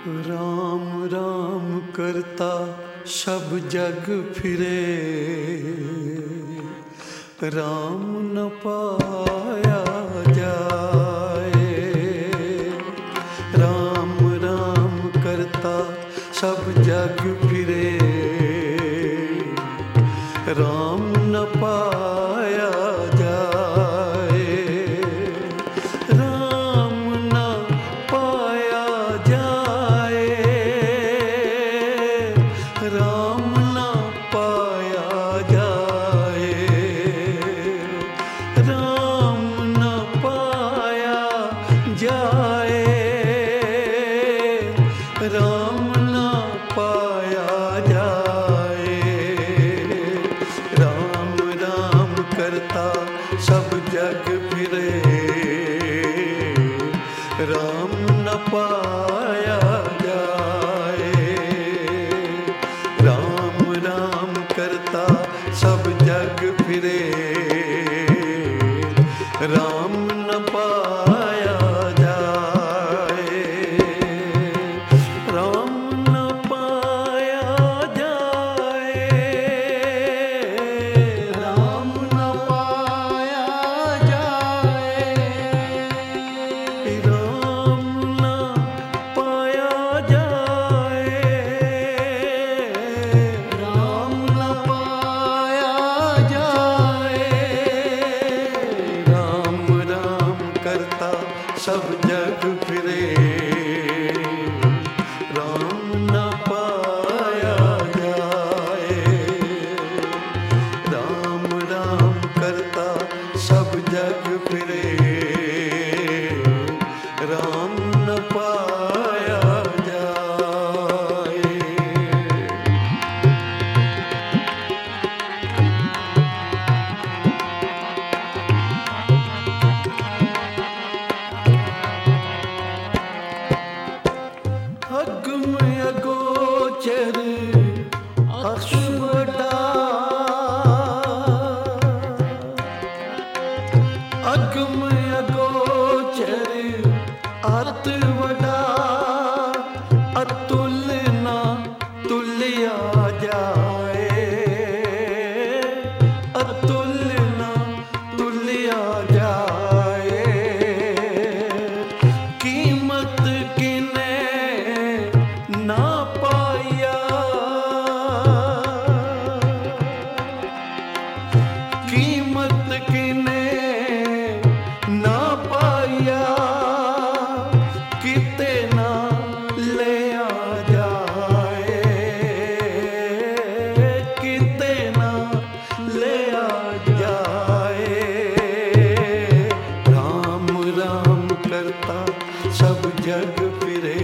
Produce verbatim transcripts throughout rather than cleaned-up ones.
राम राम करता सब जग फिरे, राम न पाया जाए। राम राम करता सब जग फिरे, राम न पाया जाए। राम न पाया जाए, राम न पाया जाए। राम न पाया जाए, राम न पाया जाए। राम राम करता सब जग फिरे, राम न पाया जाए। राम राम करता सब जग फिरे, राम न पाया जाए। राम न पाया जाए, राम न पाया जाए। राम न पाया जाए, राम न पाया जाए। राम राम करता सब जग फिरे, राम न पाया जाए। राम राम करता सब जग फिरे, राम न पाया जाए। अगम अगोचर अक्षुवटा, अगम अगोचर अत वडा। अतुल ना तुल्या जाए, अतुल ना तुल्या जाए। कीमत किने ना पाया, कीमत किने ना पाया। किते ना ले आ जाए, किते ना ले आ जाए। राम राम करता सब जग फिरे,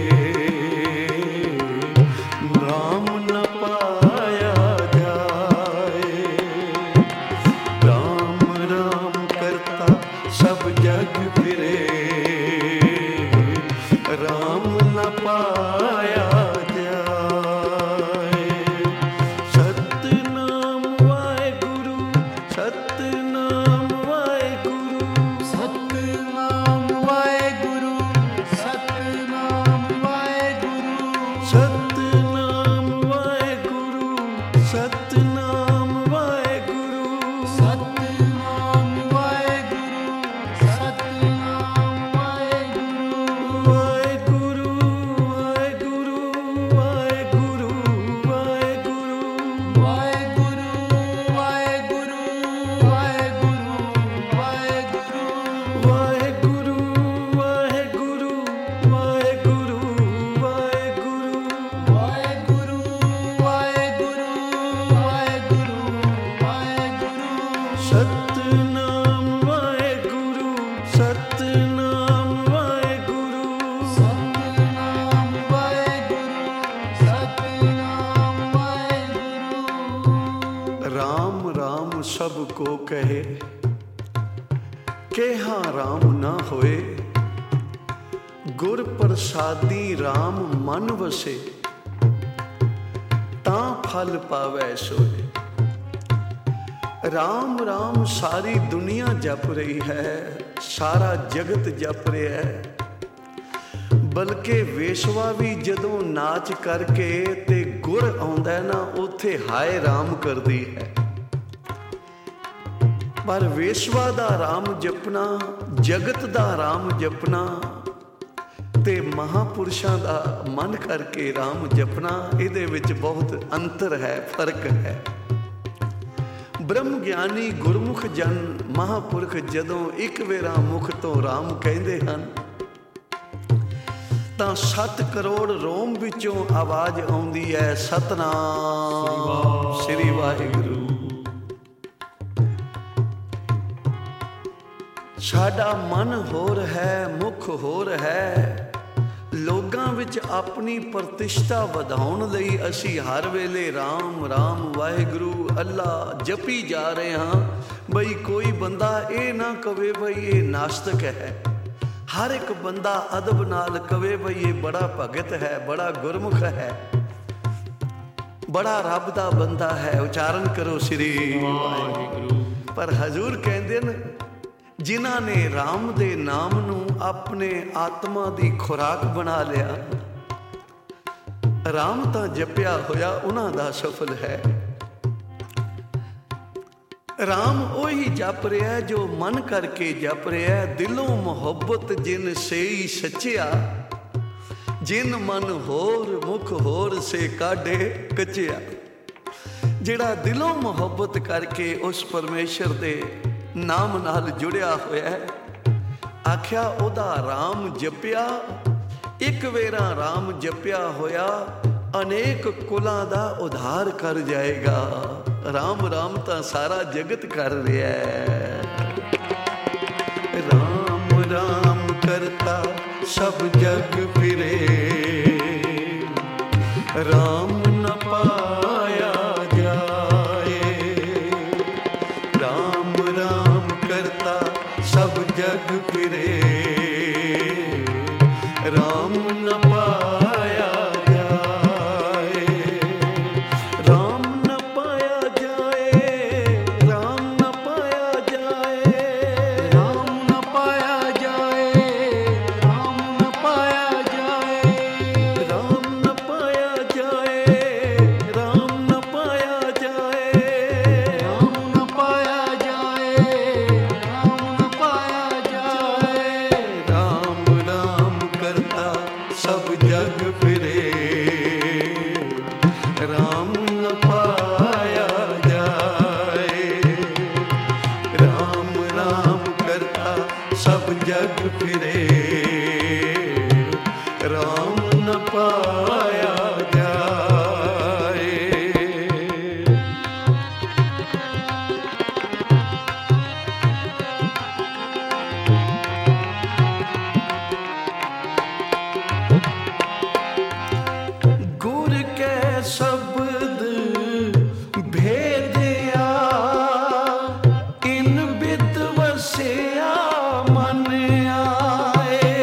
राम न पाया जाए। राम राम करता सब जग फिरे, राम न पाया जाए। सतनाम वाहेगुरु, सतनाम वाहेगुरु, सतनाम वाहेगुरु, सतनाम वाहेगुरु। सतनाम वाहेगुरु, सतनाम वाहेगुरु। सतनाम वाहेगुरु, सतनाम वाहेगुरु। वाहेगुरु वाहेगुरु वाहेगुरु वाहेगुरु। वाहेगुरु वाहेगुरु वाहेगुरु वाहेगुरु। वाहेगुरु वाहेगुरु वाहेगुरु वाहेगुरु। वाहेगुरु वाहेगुरु वाहेगुरु वाहेगुरु। सतनाम वाहेगुरु, सतनाम वाहेगुरु। सतनाम वाहेगुरु, सतनाम वाहेगुरु। राम राम सबको कहे, केहा राम ना होए। गुर प्रसादी राम मन वसे, तां फल पावै सोए। राम राम सारी दुनिया जप रही है, सारा जगत जप रहा है। ਬਲਕਿ ਵੇਸ਼ਵਾ ਵੀ ਜਦੋਂ ਨਾਚ ਕਰਕੇ ਤੇ ਗੁਰ ਆਉਂਦਾ ਨਾ, ਉੱਥੇ ਹਾਏ ਰਾਮ ਕਰਦੀ ਹੈ। ਪਰ ਵੇਸ਼ਵਾ ਦਾ ਰਾਮ ਜਪਣਾ, ਜਗਤ ਦਾ ਰਾਮ ਜਪਣਾ ਤੇ ਮਹਾਂਪੁਰਸ਼ਾਂ ਦਾ ਮਨ ਕਰਕੇ ਰਾਮ ਜਪਣਾ, ਇਹਦੇ ਵਿੱਚ ਬਹੁਤ ਅੰਤਰ ਹੈ, ਫਰਕ ਹੈ। ਬ੍ਰਹਮ ਗਿਆਨੀ ਗੁਰਮੁਖ ਜਨ ਮਹਾਂਪੁਰਖ ਜਦੋਂ ਇੱਕ ਵੇਰਾ ਮੁਖ ਤੋਂ ਰਾਮ ਕਹਿੰਦੇ ਹਨ ਤਾਂ ਸੱਤ ਕਰੋੜ ਰੋਮ ਵਿੱਚੋਂ ਆਵਾਜ਼ ਆਉਂਦੀ ਹੈ, ਸਤਨਾਮ ਸ੍ਰੀ ਵਾਹਿਗੁਰੂ। ਸਾਡਾ ਮਨ ਹੋਰ ਹੈ, ਮੁਖ ਹੋਰ ਹੈ। ਲੋਕਾਂ ਵਿੱਚ ਆਪਣੀ ਪ੍ਰਤਿਸ਼ਠਾ ਵਧਾਉਣ ਲਈ ਅਸੀਂ ਹਰ ਵੇਲੇ ਰਾਮ ਰਾਮ ਵਾਹਿਗੁਰੂ ਅੱਲਾ ਜਪੀ ਜਾ ਰਹੇ ਹਾਂ। ਬਈ ਕੋਈ ਬੰਦਾ ਇਹ ਨਾ ਕਵੇ ਬਈ ਇਹ ਨਾਸਤਕ ਹੈ। ਹਰ ਇੱਕ ਬੰਦਾ ਅਦਬ ਨਾਲ ਕਵੇ ਬਈ ਇਹ ਬੜਾ ਭਗਤ ਹੈ, ਬੜਾ ਗੁਰਮੁਖ ਹੈ, ਬੜਾ ਰੱਬ ਦਾ ਬੰਦਾ ਹੈ। ਉਚਾਰਨ ਕਰੋ ਸ੍ਰੀ ਵਾਹਿਗੁਰੂ। ਪਰ ਹਜ਼ੂਰ ਕਹਿੰਦੇ ਨੇ ਜਿਨ੍ਹਾਂ ਨੇ ਰਾਮ ਦੇ ਨਾਮ ਨੂੰ ਆਪਣੇ ਆਤਮਾ ਦੀ ਖੁਰਾਕ ਬਣਾ ਲਿਆ, ਰਾਮ ਤਾਂ ਜਪਿਆ ਹੋਇਆ ਉਹਨਾਂ ਦਾ ਸਫਲ ਹੈ। ਰਾਮ ਉਹੀ ਜਪ ਰਿਹਾ ਜੋ ਮਨ ਕਰਕੇ ਜਪ ਰਿਹਾ। ਦਿਲੋਂ ਮੁਹੱਬਤ ਜਿਨ ਸੇਈ ਸੱਚਿਆ, ਜਿਨ ਮਨ ਹੋਰ ਮੁਖ ਹੋਰ ਸੇ ਕਾਢੇ ਕੱਚਿਆ। ਜਿਹੜਾ ਦਿਲੋਂ ਮੁਹੱਬਤ ਕਰਕੇ ਉਸ ਪਰਮੇਸ਼ਰ ਦੇ ਨਾਮ ਨਾਲ ਜੁੜਿਆ ਹੋਇਆ, ਆਖਿਆ ਉਹਦਾ ਰਾਮ ਜਪਿਆ। ਇੱਕ ਵੇਰਾ ਰਾਮ ਜਪਿਆ ਹੋਇਆ ਅਨੇਕ ਕੁਲਾਂ ਦਾ ਉਧਾਰ ਕਰ ਜਾਏਗਾ। ਰਾਮ ਰਾਮ ਤਾਂ ਸਾਰਾ ਜਗਤ ਕਰ ਰਿਹਾ ਹੈ। ਰਾਮ ਰਾਮ ਕਰਤਾ ਸਭ ਜਗ ਫਿਰੇ, ਰਾਮ ਨ ਪਾਇਆ ਜਾਏ। ਰਾਮ ਰਾਮ ਕਰਤਾ ਸਭ ਜਗ ਫਿਰੇ, ਰਾਮ ਨ ਪਾਇਆ ਜਾਏ। ਰਾਮ ਨ ਪਾਇਆ ਜਾਏ, ਰਾਮ ਨ ਪਾਇਆ ਜਾਏ। ਰਾਮ ਨ ਪਾਇਆ ਜਾਏ, ਰਾਮ ਨ ਪਾਇਆ ਜਾਏ। ਰਾਮ ਨ ਪਾਇਆ ਜਾਏ, ਰਾਮ ਨ ਪਾਇਆ ਜਾਏ। ਰਾਮ ਨ ਪਾਇਆ ਜਾਏ, ਰਾਮ ਨ ਪਾਇਆ ਜਾਏ। ਰਾਮ ਰਾਮ ਕਰਤਾ ਸਭ ਜਗ ਫਿਰੇ, ਰਾਮ ਨ ਪਾਇਆ ਜਾਏ। ਰਾਮ ਰਾਮ ਕਰਤਾ ਸਭ ਜਗ ਫਿਰੇ, ਰਾਮ ਨ ਪਾਇਆ ਜਾਏ। ਗੁਰ ਕੈ ਸ਼ਬਦ ਭੇਦਿਆ, ਇਨ ਬਿਦ ਵਸਿਆ ਮਨ ਆਏ।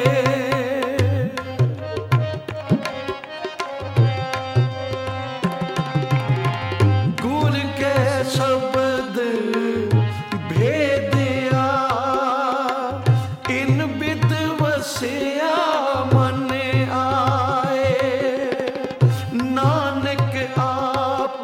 ਗੁਰ ਕੈ ਸ਼ਬਦ ਭੇਦਿਆ, ਇਨ ਬਿਦ ਵਸਿਆ ਮਨ ਆਏ। ਨਾਨਕ ਆਪ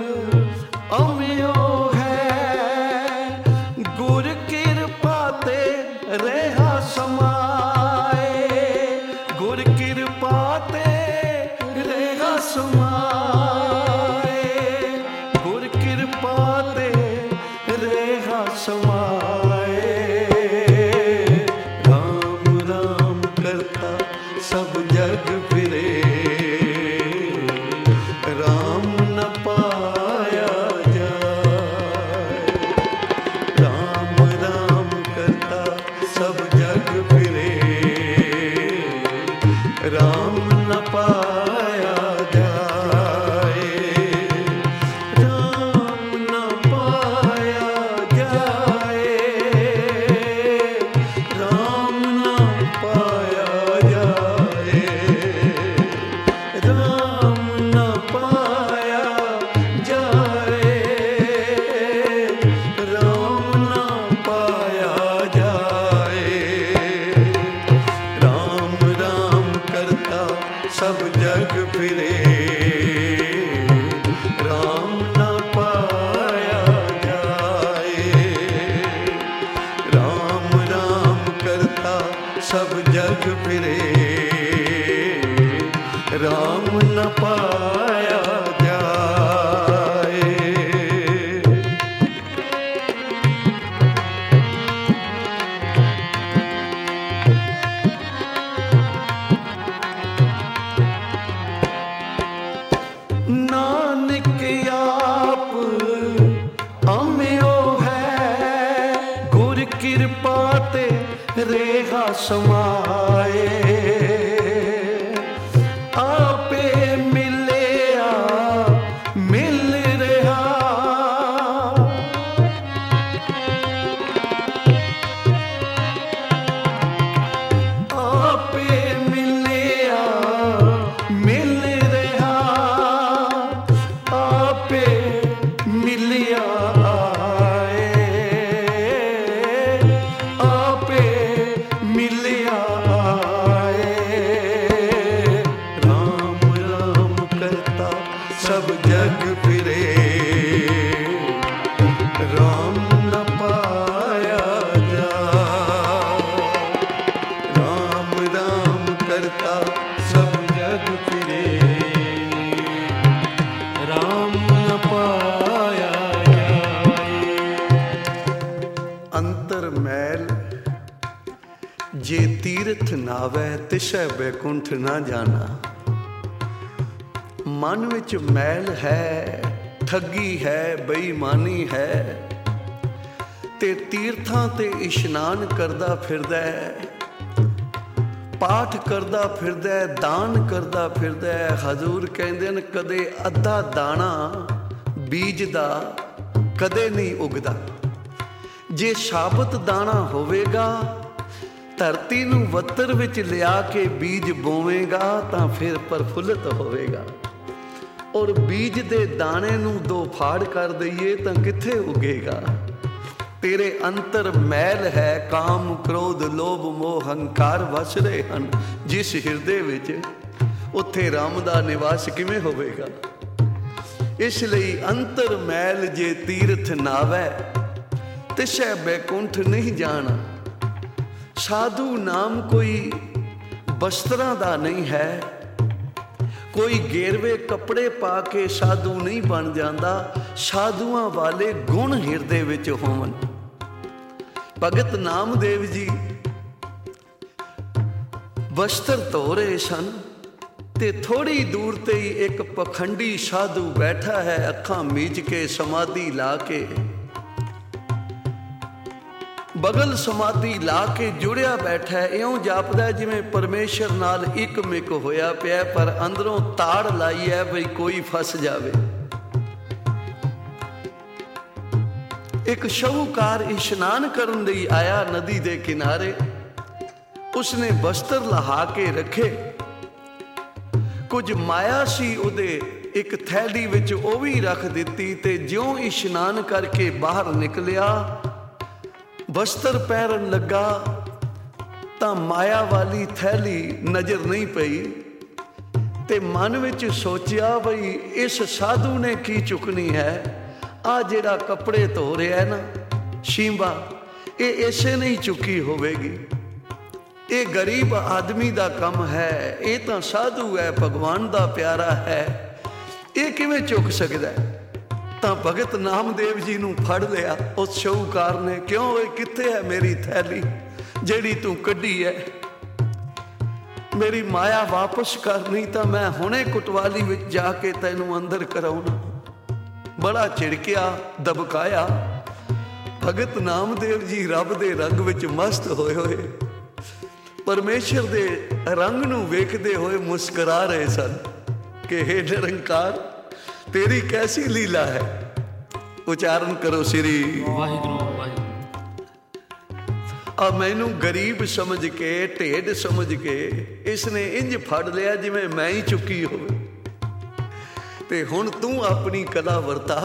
ਅਮਿਓ ਹੈ, ਗੁਰ ਕਿਰਪਾ ਤੇ ਰਹਾ ਸਮਾਏ। ਗੁਰ ਕਿਰਪਾ ਤੇ ਰਹਾ ਸਮਾਏ। ਗੁਰ ਕਿਰਪਾ ਤੇ ਰਹਾ ਸਮਾਏ। ਰਾਮ ਰਾਮ ਕਰਤਾ ਸਭ ਜਗ ਫਿਰੇ, ਰਾਮ ਨ ਪਾਇਆ ਜਾਏ। ਰਾਮ ਰਾਮ ਕਰਤਾ ਸਭ ਜਗ ਫਿਰੇ, ਰਾਮ ਨ ਪਾਇਆ ਜਾਏ। ਰਾਮ ਨ ਪਾਇਆ ਜਾਏ। जग फिरे राम न पाया जाए। नानक आप अम्यो है गुर कृपा ते रेहा समाए। आपे मिलिया मिल रहा आपे मिलिया मिल रहा आपे मिलिया सब जग फिरे राम न पाया जाए। राम राम करता सब जग फिरे राम न पाया जाए। अंतर मैल जे तीर्थ नावै तिसै बैकुंठ ना जाना। मन विच मैल है ठगी है बेईमानी है ते तीर्थां ते इशनान करदा फिरदा है पाठ करदा फिरदा है दान करदा फिरदा है। हजूर कहंदे ने कदे अद्धा दाना बीज दा कदे नहीं उगदा। जे साबत दाना होवेगा धरती नूं वत्तर विच लिया के बीज बोवेगा तां फिर प्रफुल्लित होवेगा। और बीज दे दाने नूं दो फाड़ कर दईए तां कित्थे उगेगा। तेरे अंतर मैल है काम क्रोध लोभ मोह हंकार वस रहे हन जिस हिरदे विच उत्थे राम दा निवास किवें होवेगा। इसलिए अंतर मैल जे तीर्थ नावै तिसै बैकुंठ नहीं जाना। साधु नाम कोई वस्त्रां दा नहीं है कोई गेरवे कपड़े पा के साधु नहीं बन जाता। साधुआं वाले गुण हिरदे विच होवन। भगत नामदेव जी वस्त्र धो रहे सन ते थोड़ी दूर ते ही एक पखंडी साधु बैठा है अखां मीच के समाधि ला के बगल समाधि ला के जुड़िया बैठा है। इउं जापदा जिवें परमेश्वर नाल एक मिक होया पिया पर अंदरों ताड़ लाई है बई कोई फस जावे। एक शाहूकार इशनान करन लई आया नदी दे किनारे। उसने वस्त्र लहा के रखे कुछ माया सी उहदे एक थैली विच ओह भी रख दित्ती ते ज्यों इशनान करके बाहर निकलिया वस्त्र पैरन लगा तां माया वाली थैली नज़र नहीं पई ते मन विच सोचिया बई इस साधु ने की चुकनी है। आ जिहड़ा कपड़े धो रहा है ना शींबा ये इसे नहीं चुकी होवेगी। ये गरीब आदमी दा कम है ये तां साधु है भगवान दा प्यारा है ये किवें चुक सकदा है। ਤਾਂ ਭਗਤ ਨਾਮਦੇਵ ਜੀ ਨੂੰ ਫੜ ਲਿਆ ਉਸ ਸ਼ਾਹੂਕਾਰ ਨੇ। ਕਿਉਂ ਓਏ ਕਿੱਥੇ ਹੈ ਮੇਰੀ ਥੈਲੀ ਜਿਹੜੀ ਤੂੰ ਕੱਢੀ ਹੈ। ਮੇਰੀ ਮਾਇਆ ਵਾਪਸ ਕਰ ਨਹੀਂ ਤਾਂ ਮੈਂ ਹੁਣੇ ਕੁਟਵਾਲੀ ਵਿੱਚ ਜਾ ਕੇ ਤੈਨੂੰ ਅੰਦਰ ਕਰਾਉਣਾ। ਬੜਾ ਝਿੜਕਿਆ ਦਬਕਾਇਆ। ਭਗਤ ਨਾਮਦੇਵ ਜੀ ਰੱਬ ਦੇ ਰੰਗ ਵਿੱਚ ਮਸਤ ਹੋਏ ਹੋਏ ਪਰਮੇਸ਼ਰ ਦੇ ਰੰਗ ਨੂੰ ਵੇਖਦੇ ਹੋਏ ਮੁਸਕਰਾ ਰਹੇ ਸਨ ਕਿ हे ਨਿਰੰਕਾਰ तेरी कैसी लीला है। उच्चारण करो श्री वाहिगुरु वाहिगुरु। अब मैनू गरीब समझ के ढेड समझ के इसने इंज फड़ लिया जिवें मैं ही चुकी हो ते हुण तू अपनी कला वरता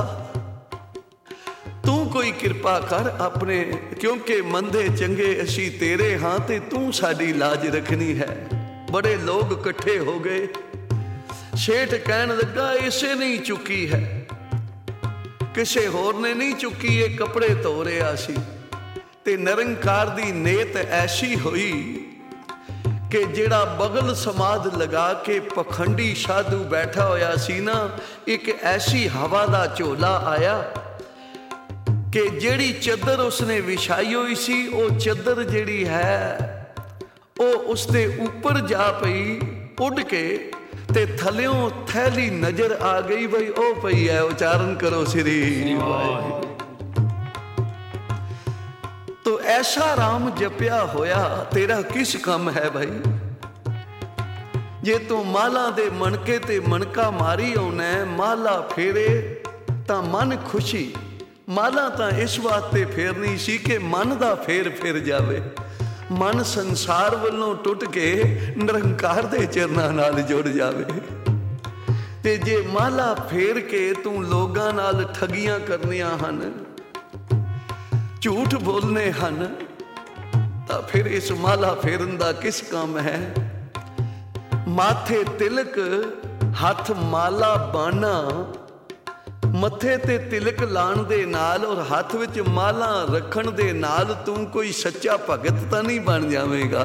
तू कोई कृपा कर अपने क्योंकि मंदे चंगे असी तेरे हाँ ते तू साडी लाज रखनी है। बड़े लोग इकट्ठे हो गए। सेठ कहन लगा इसे नहीं चुकी है किसे होर ने नहीं चुकी ये कपड़े धो रहा सी ते निरंकार दी नेत ऐसी हुई ਕਿ ਜਿਹੜਾ ਬਗਲ ਸਮਾਧ ਲਗਾ ਕੇ ਪਖੰਡੀ ਸਾਧੂ ਬੈਠਾ ਹੋਇਆ ਸੀ ਨਾ, ਇੱਕ ਐਸੀ ਹਵਾ ਦਾ ਝੋਲਾ ਆਇਆ ਕਿ ਜਿਹੜੀ ਚੱਦਰ ਉਸਨੇ ਵਿਛਾਈ ਹੋਈ ਸੀ, ਉਹ ਚੱਦਰ ਜਿਹੜੀ ਹੈ ਉਹ ਉਸਦੇ ਉੱਪਰ ਜਾ ਪਈ ਉੱਡ ਕੇ, ਤੇ ਥੱਲਿਓਂ ਥੈਲੀ ਨਜ਼ਰ ਆ ਗਈ। ਬਈ ਉਹ ਪਈ ਹੈ, ਉਚਾਰਨ ਕਰੋ ਸ੍ਰੀ ਵਾਹਿਗੁਰੂ। ਤੋ ਐਸਾ ਰਾਮ ਜਪਿਆ ਹੋਇਆ ਤੇਰਾ ਕਿਸ ਕੰਮ ਹੈ ਭਾਈ? ਜੇ ਤੂੰ ਮਾਲਾ ਦੇ ਮਣਕੇ ਤੇ ਮਣਕਾ ਮਾਰੀ ਆਉਣਾ, ਮਾਲਾ ਫੇਰੇ ਤਾਂ ਮਨ ਖੁਸ਼ੀ। ਮਾਲਾ ਤਾਂ ਇਸ ਵਾਸਤੇ ਫੇਰਨੀ ਸੀ ਕਿ ਮਨ ਦਾ ਫੇਰ ਫਿਰ ਜਾਵੇ, ਮਨ ਸੰਸਾਰ ਵੱਲੋਂ ਟੁੱਟ ਕੇ ਨਿਰੰਕਾਰ ਦੇ ਚਰਨਾਂ ਨਾਲ ਜੁੜ ਜਾਵੇ। ਤੇ ਜੇ ਮਾਲਾ ਫੇਰ ਕੇ ਤੂੰ ਲੋਕਾਂ ਨਾਲ ਠੱਗੀਆਂ ਕਰਨੀਆਂ ਹਨ, ਝੂਠ ਬੋਲਨੇ ਹਨ, ਤਾਂ ਫਿਰ ਇਸ ਮਾਲਾ ਫੇਰਨ ਦਾ ਕਿਸ ਕੰਮ ਹੈ? ਮਾਥੇ ਤਿਲਕ ਹੱਥ ਮਾਲਾ ਬਾਣਾ, ਮੱਥੇ ਤੇ ਤਿਲਕ ਲਾਣ ਦੇ ਨਾਲ ਔਰ ਹੱਥ ਵਿੱਚ ਮਾਲਾ ਰੱਖਣ ਦੇ ਨਾਲ ਤੂੰ ਕੋਈ ਸੱਚਾ ਭਗਤ ਤਾਂ ਨਹੀਂ ਬਣ ਜਾਵੇਂਗਾ।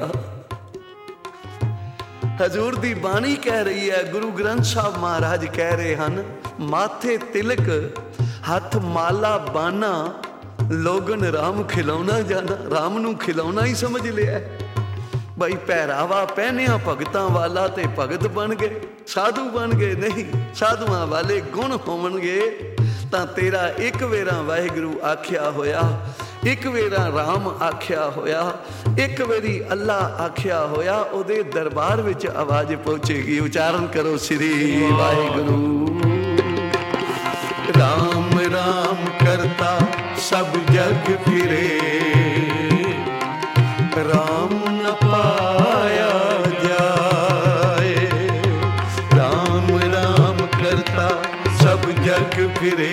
ਹਜ਼ੂਰ ਦੀ ਬਾਣੀ ਕਹਿ ਰਹੀ ਹੈ, ਗੁਰੂ ਗ੍ਰੰਥ ਸਾਹਿਬ ਮਹਾਰਾਜ ਕਹਿ ਰਹੇ ਹਨ, ਮਾਥੇ ਤਿਲਕ ਹੱਥ ਮਾਲਾ ਬਾਣਾ, ਲੋਗਨ ਰਾਮ ਖਿਲਾਉਣਾ ਜਾਣਾ। ਰਾਮ ਨੂੰ ਖਿਲਾਉਣਾ ਹੀ ਸਮਝ ਲਿਆ ਭਾਈ। ਪਹਿਰਾਵਾ ਪਹਿਨਿਆ ਭਗਤਾਂ ਵਾਲਾ ਤੇ ਭਗਤ ਬਣ ਗਏ, ਸਾਧੂ ਬਣ ਗਏ। ਨਹੀਂ, ਸਾਧੂਆਂ ਵਾਲੇ ਗੁਣ ਹੋਣਗੇ ਤਾਂ ਤੇਰਾ ਇੱਕ ਵੇਰਾ ਵਾਹਿਗੁਰੂ ਆਖਿਆ ਹੋਇਆ, ਇੱਕ ਵੇਰਾ ਰਾਮ ਆਖਿਆ ਹੋਇਆ, ਇੱਕ ਵਾਰੀ ਅੱਲਾ ਆਖਿਆ ਹੋਇਆ, ਉਹਦੇ ਦਰਬਾਰ ਵਿੱਚ ਆਵਾਜ਼ ਪਹੁੰਚੇਗੀ। ਉਚਾਰਨ ਕਰੋ ਸ੍ਰੀ ਵਾਹਿਗੁਰੂ। ਰਾਮ ਰਾਮ ਕਰਤਾ ਸਭ ਜਗ ਫਿਰੇ, ਰਾਮ ਨ ਪਾਇਆ ਜਾਏ। ਰਾਮ ਰਾਮ ਕਰਤਾ ਸਭ ਜਗ ਫਿਰੇ,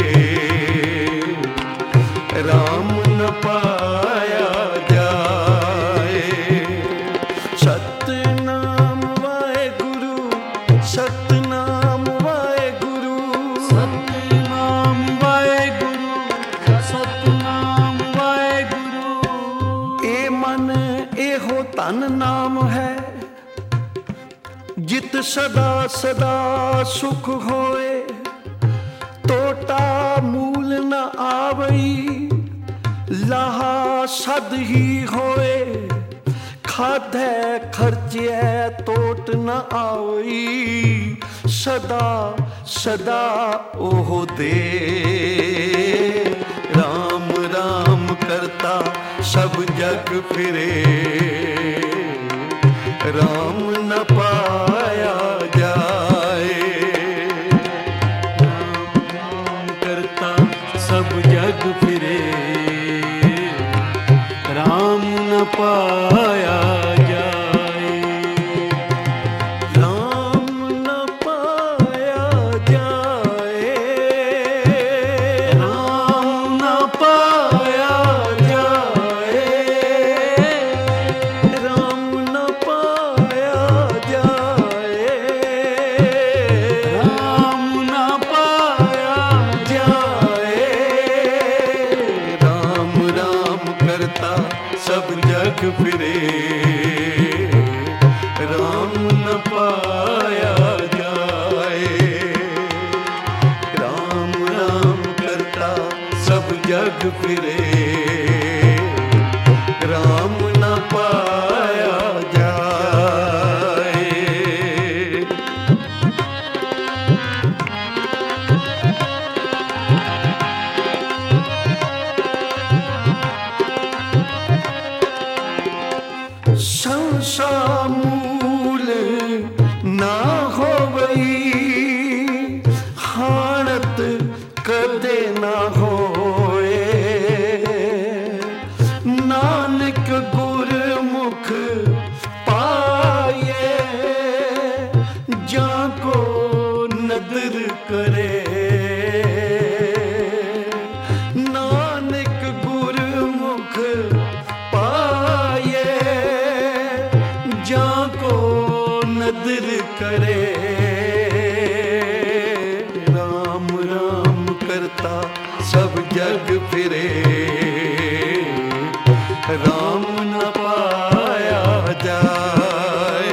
ਰਾਮ ਨ ਪਾਇਆ ਜਾਏ। ਸਤਿਨਾਮ ਵਾਹਿਗੁਰੂ, ਸਤਿਨਾਮ ਵਾਹਿਗੁਰੂ, ਸਤਿਨਾਮ ਵਾਹਿਗੁਰੂ, ਸਤਿਨਾਮ ਵਾਹਿਗੁਰੂ। ਇਹ ਮਨ ਇਹੋ ਧਨ ਨਾਮ ਹੈ, ਜਿਤ ਸਦਾ ਸਦਾ ਸੁਖ ਹੋਏ। ਟੋਟਾ ਮੂਲ ਨ ਆਵਈ, ਲਾਹਾ ਸਦ ਹੀ ਹੋਏ। ਖਾਧੈ ਖਰਚਿਐ ਟੋਟ ਨ ਆਵਈ, ਸਦਾ ਸਦਾ ਉਹ ਦੇ। ਰਾਮ ਰਾਮ ਕਰਤਾ ਸਭ ਜਗ ਫਿਰੇ, ਰਾਮ ਨ ਪਾਇਆ ਜਾਏ। ਰਾਮ ਰਾਮ ਕਰਤਾ ਸਭ ਜਗ ਫਿਰੇ, ਰਾਮ ਨ ਪਾਇਆ ਜਾਏ। ਰਾਮ ਨ ਪਾਇਆ ਜਾਏ, ਰਾਮ ਨ ਪਾਇਆ ਜਾਏ। ਰਾਮ ਨ ਪਾਇਆ ਜਾਏ, ਰਾਮ ਨ ਪਾਇਆ ਜਾਏ। ਰਾਮ ਰਾਮ ਕਰਤਾ ਸਭ ਜਗ ਫਿਰੇ, ਰਾਮ ਨ ਪਾਇਆ ਜਾਏ। ਰਾਮ ਰਾਮ ਕਰਤਾ ਸਭ ਜਗ ਫਿਰੇ, ਰਾਮ ਨ ਪਾਇਆ ਜਾਏ। ਸੰਸਾ ਮੂਲ ਨਾ ਹੋਵਈ, ਹਾਣਤ ਕਦੇ ਨਾ ਹੋਏ। ਨਾਨਕ ਗੁਰਮੁਖ ਪਾਏ, ਜਾਂ ਕੋ ਨਦਰ ਕਰੇ। ਨਾਨਕ ਗੁਰਮੁਖ ਪਾਏ, ਜਾਂ ਕੋ ਨਦਰ ਕਰੇ। ਰਾਮ ਰਾਮ ਕਰਤਾ ਸਭ ਜਗ ਫਿਰੇ, ਰਾਮ ਨ ਪਾਇਆ ਜਾਏ।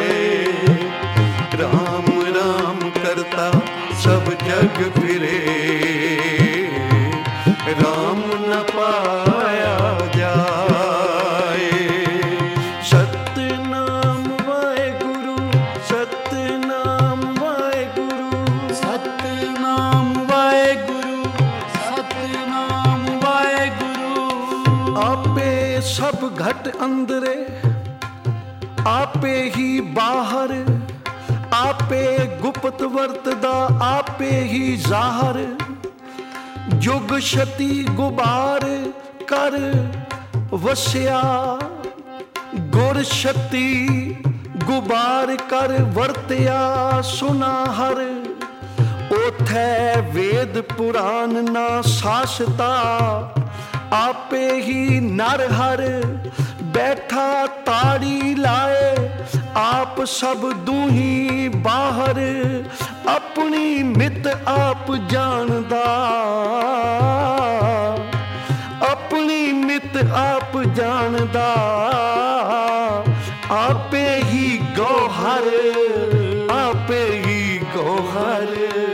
सब घट अंदरे, आपे ही बाहर, आपे गुप्त वरतदा, आपे ही जाहर। जुग छती गुबार कर वसिया, गुर छती गुबार कर वरतिया सुना हर। ओथै वेद पुराण ना सासता, आपे ही नर हर। बैठा ताड़ी लाए, आप सब दूही बाहर। अपनी मित आप जानदा, अपनी मित आप जानदा। आपे ही गौहर, आपे ही गौहर।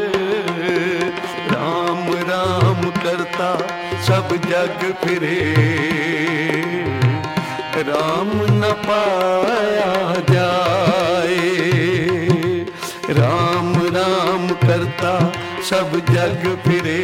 राम राम करता सब जग फिरे, राम न पाया जाए। राम राम करता सब जग फिरे,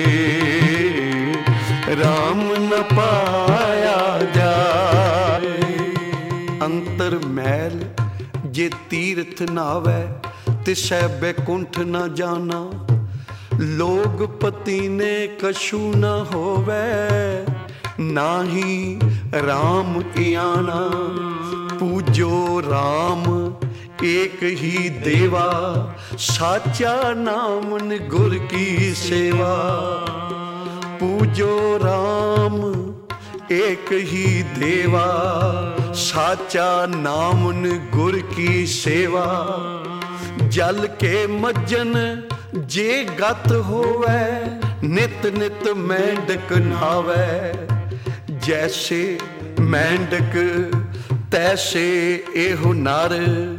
राम न पाया जाए। अंतर मैल जे तीर्थ नावै, तिसै बैकुंठ न जाना। लोग पतीने कछु न होवै, नाही राम इयाना। पूजो राम एक ही देवा, साचा नामन गुर की सेवा। पूजो राम एक ही देवा, साचा नामन गुर की सेवा। जल के मज्जन जे गत होवै, नित नित मेंढक नहावै। जैसे मेंढक तैसे एहो नर,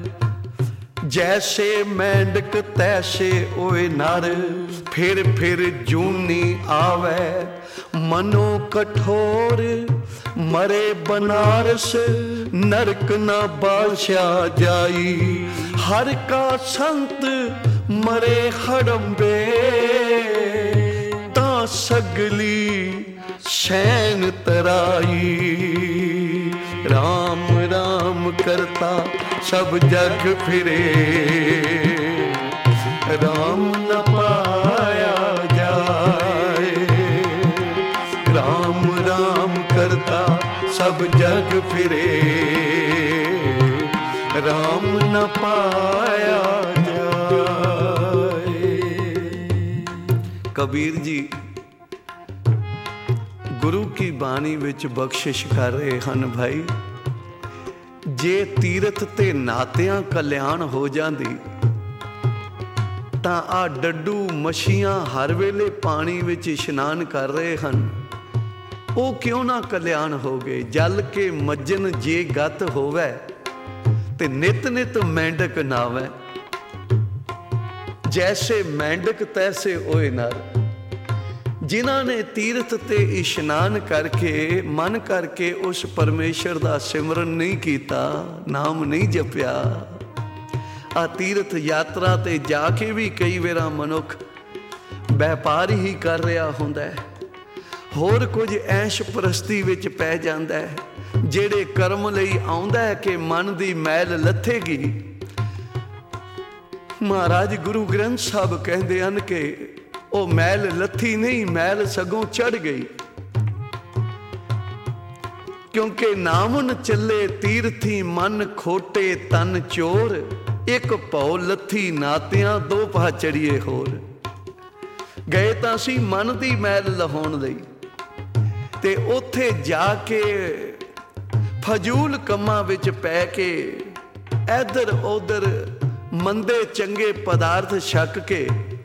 जैसे मेंढक तैसे ओए नर। फिर फिर जूनी आवे मनो कठोर, मरे बनारस नरक न बाशा जाई। हर का संत मरे हड़म्बे, ता सगली शैन तराई। राम राम करता सब जग फिरे, राम न पाया जाए। राम राम करता सब जग फिरे, राम न पाया जाए। कबीर जी गुरु की बाणी विच बख्शिश कर रहे हैं भाई। जे तीरथ ते नातियां कल्याण हो जाती तां आ डड्डू मछियां हर वेले पानी विच इशनान कर रहे हैं, वो क्यों ना कल्याण हो गए। जल के मज्जन जे गत होवै, ते नित नित मेंढक नावै। जैसे मेंढक तैसे ओए नर। जिन्हां ने तीर्थ ते इशनान करके मन करके उस परमेश्वर दा सिमरन नहीं किया, नाम नहीं जपिया। आ तीर्थ यात्रा ते जाके भी कई वेरा मनुख व्यापार ही कर रहा हुंदा है, होर कुछ ऐश परस्ती विच पै जांदा है। ਜਿਹੜੇ ਕਰਮ ਲਈ ਆਉਂਦਾ ਹੈ ਕਿ ਮਨ ਦੀ ਮੈਲ ਲੱਥੇਗੀ। ਮਹਾਰਾਜ ਗੁਰੂ ਗ੍ਰੰਥ ਸਾਹਿਬ ਕਹਿੰਦੇ ਹਨ ਕਿ ਉਹ ਮੈਲ ਲੱਥੀ ਨਹੀਂ, ਮੈਲ ਸਗੋਂ ਚੜ ਗਈ। ਕਿਉਂਕਿ ਨਾਮਨ ਚੱਲੇ ਤੀਰਥੀ ਮਨ ਖੋਟੇ ਤਨ ਚੋਰ। ਇੱਕ ਭਉ ਲੱਥੀ ਨਾਤਿਆਂ ਦੋ ਪਾ ਚੜੀਏ ਹੋਰ। ਗਏ ਤਾਂ ਸੀ ਮਨ ਦੀ ਮੈਲ ਲਹਾਉਣ ਲਈ, ਤੇ ਉੱਥੇ ਜਾ ਕੇ ਫਜ਼ੂਲ ਕੰਮਾਂ ਵਿੱਚ ਪੈ ਕੇ ਇੱਧਰ ਉੱਧਰ ਮੰਦੇ ਚੰਗੇ ਪਦਾਰਥ ਛਕ ਕੇ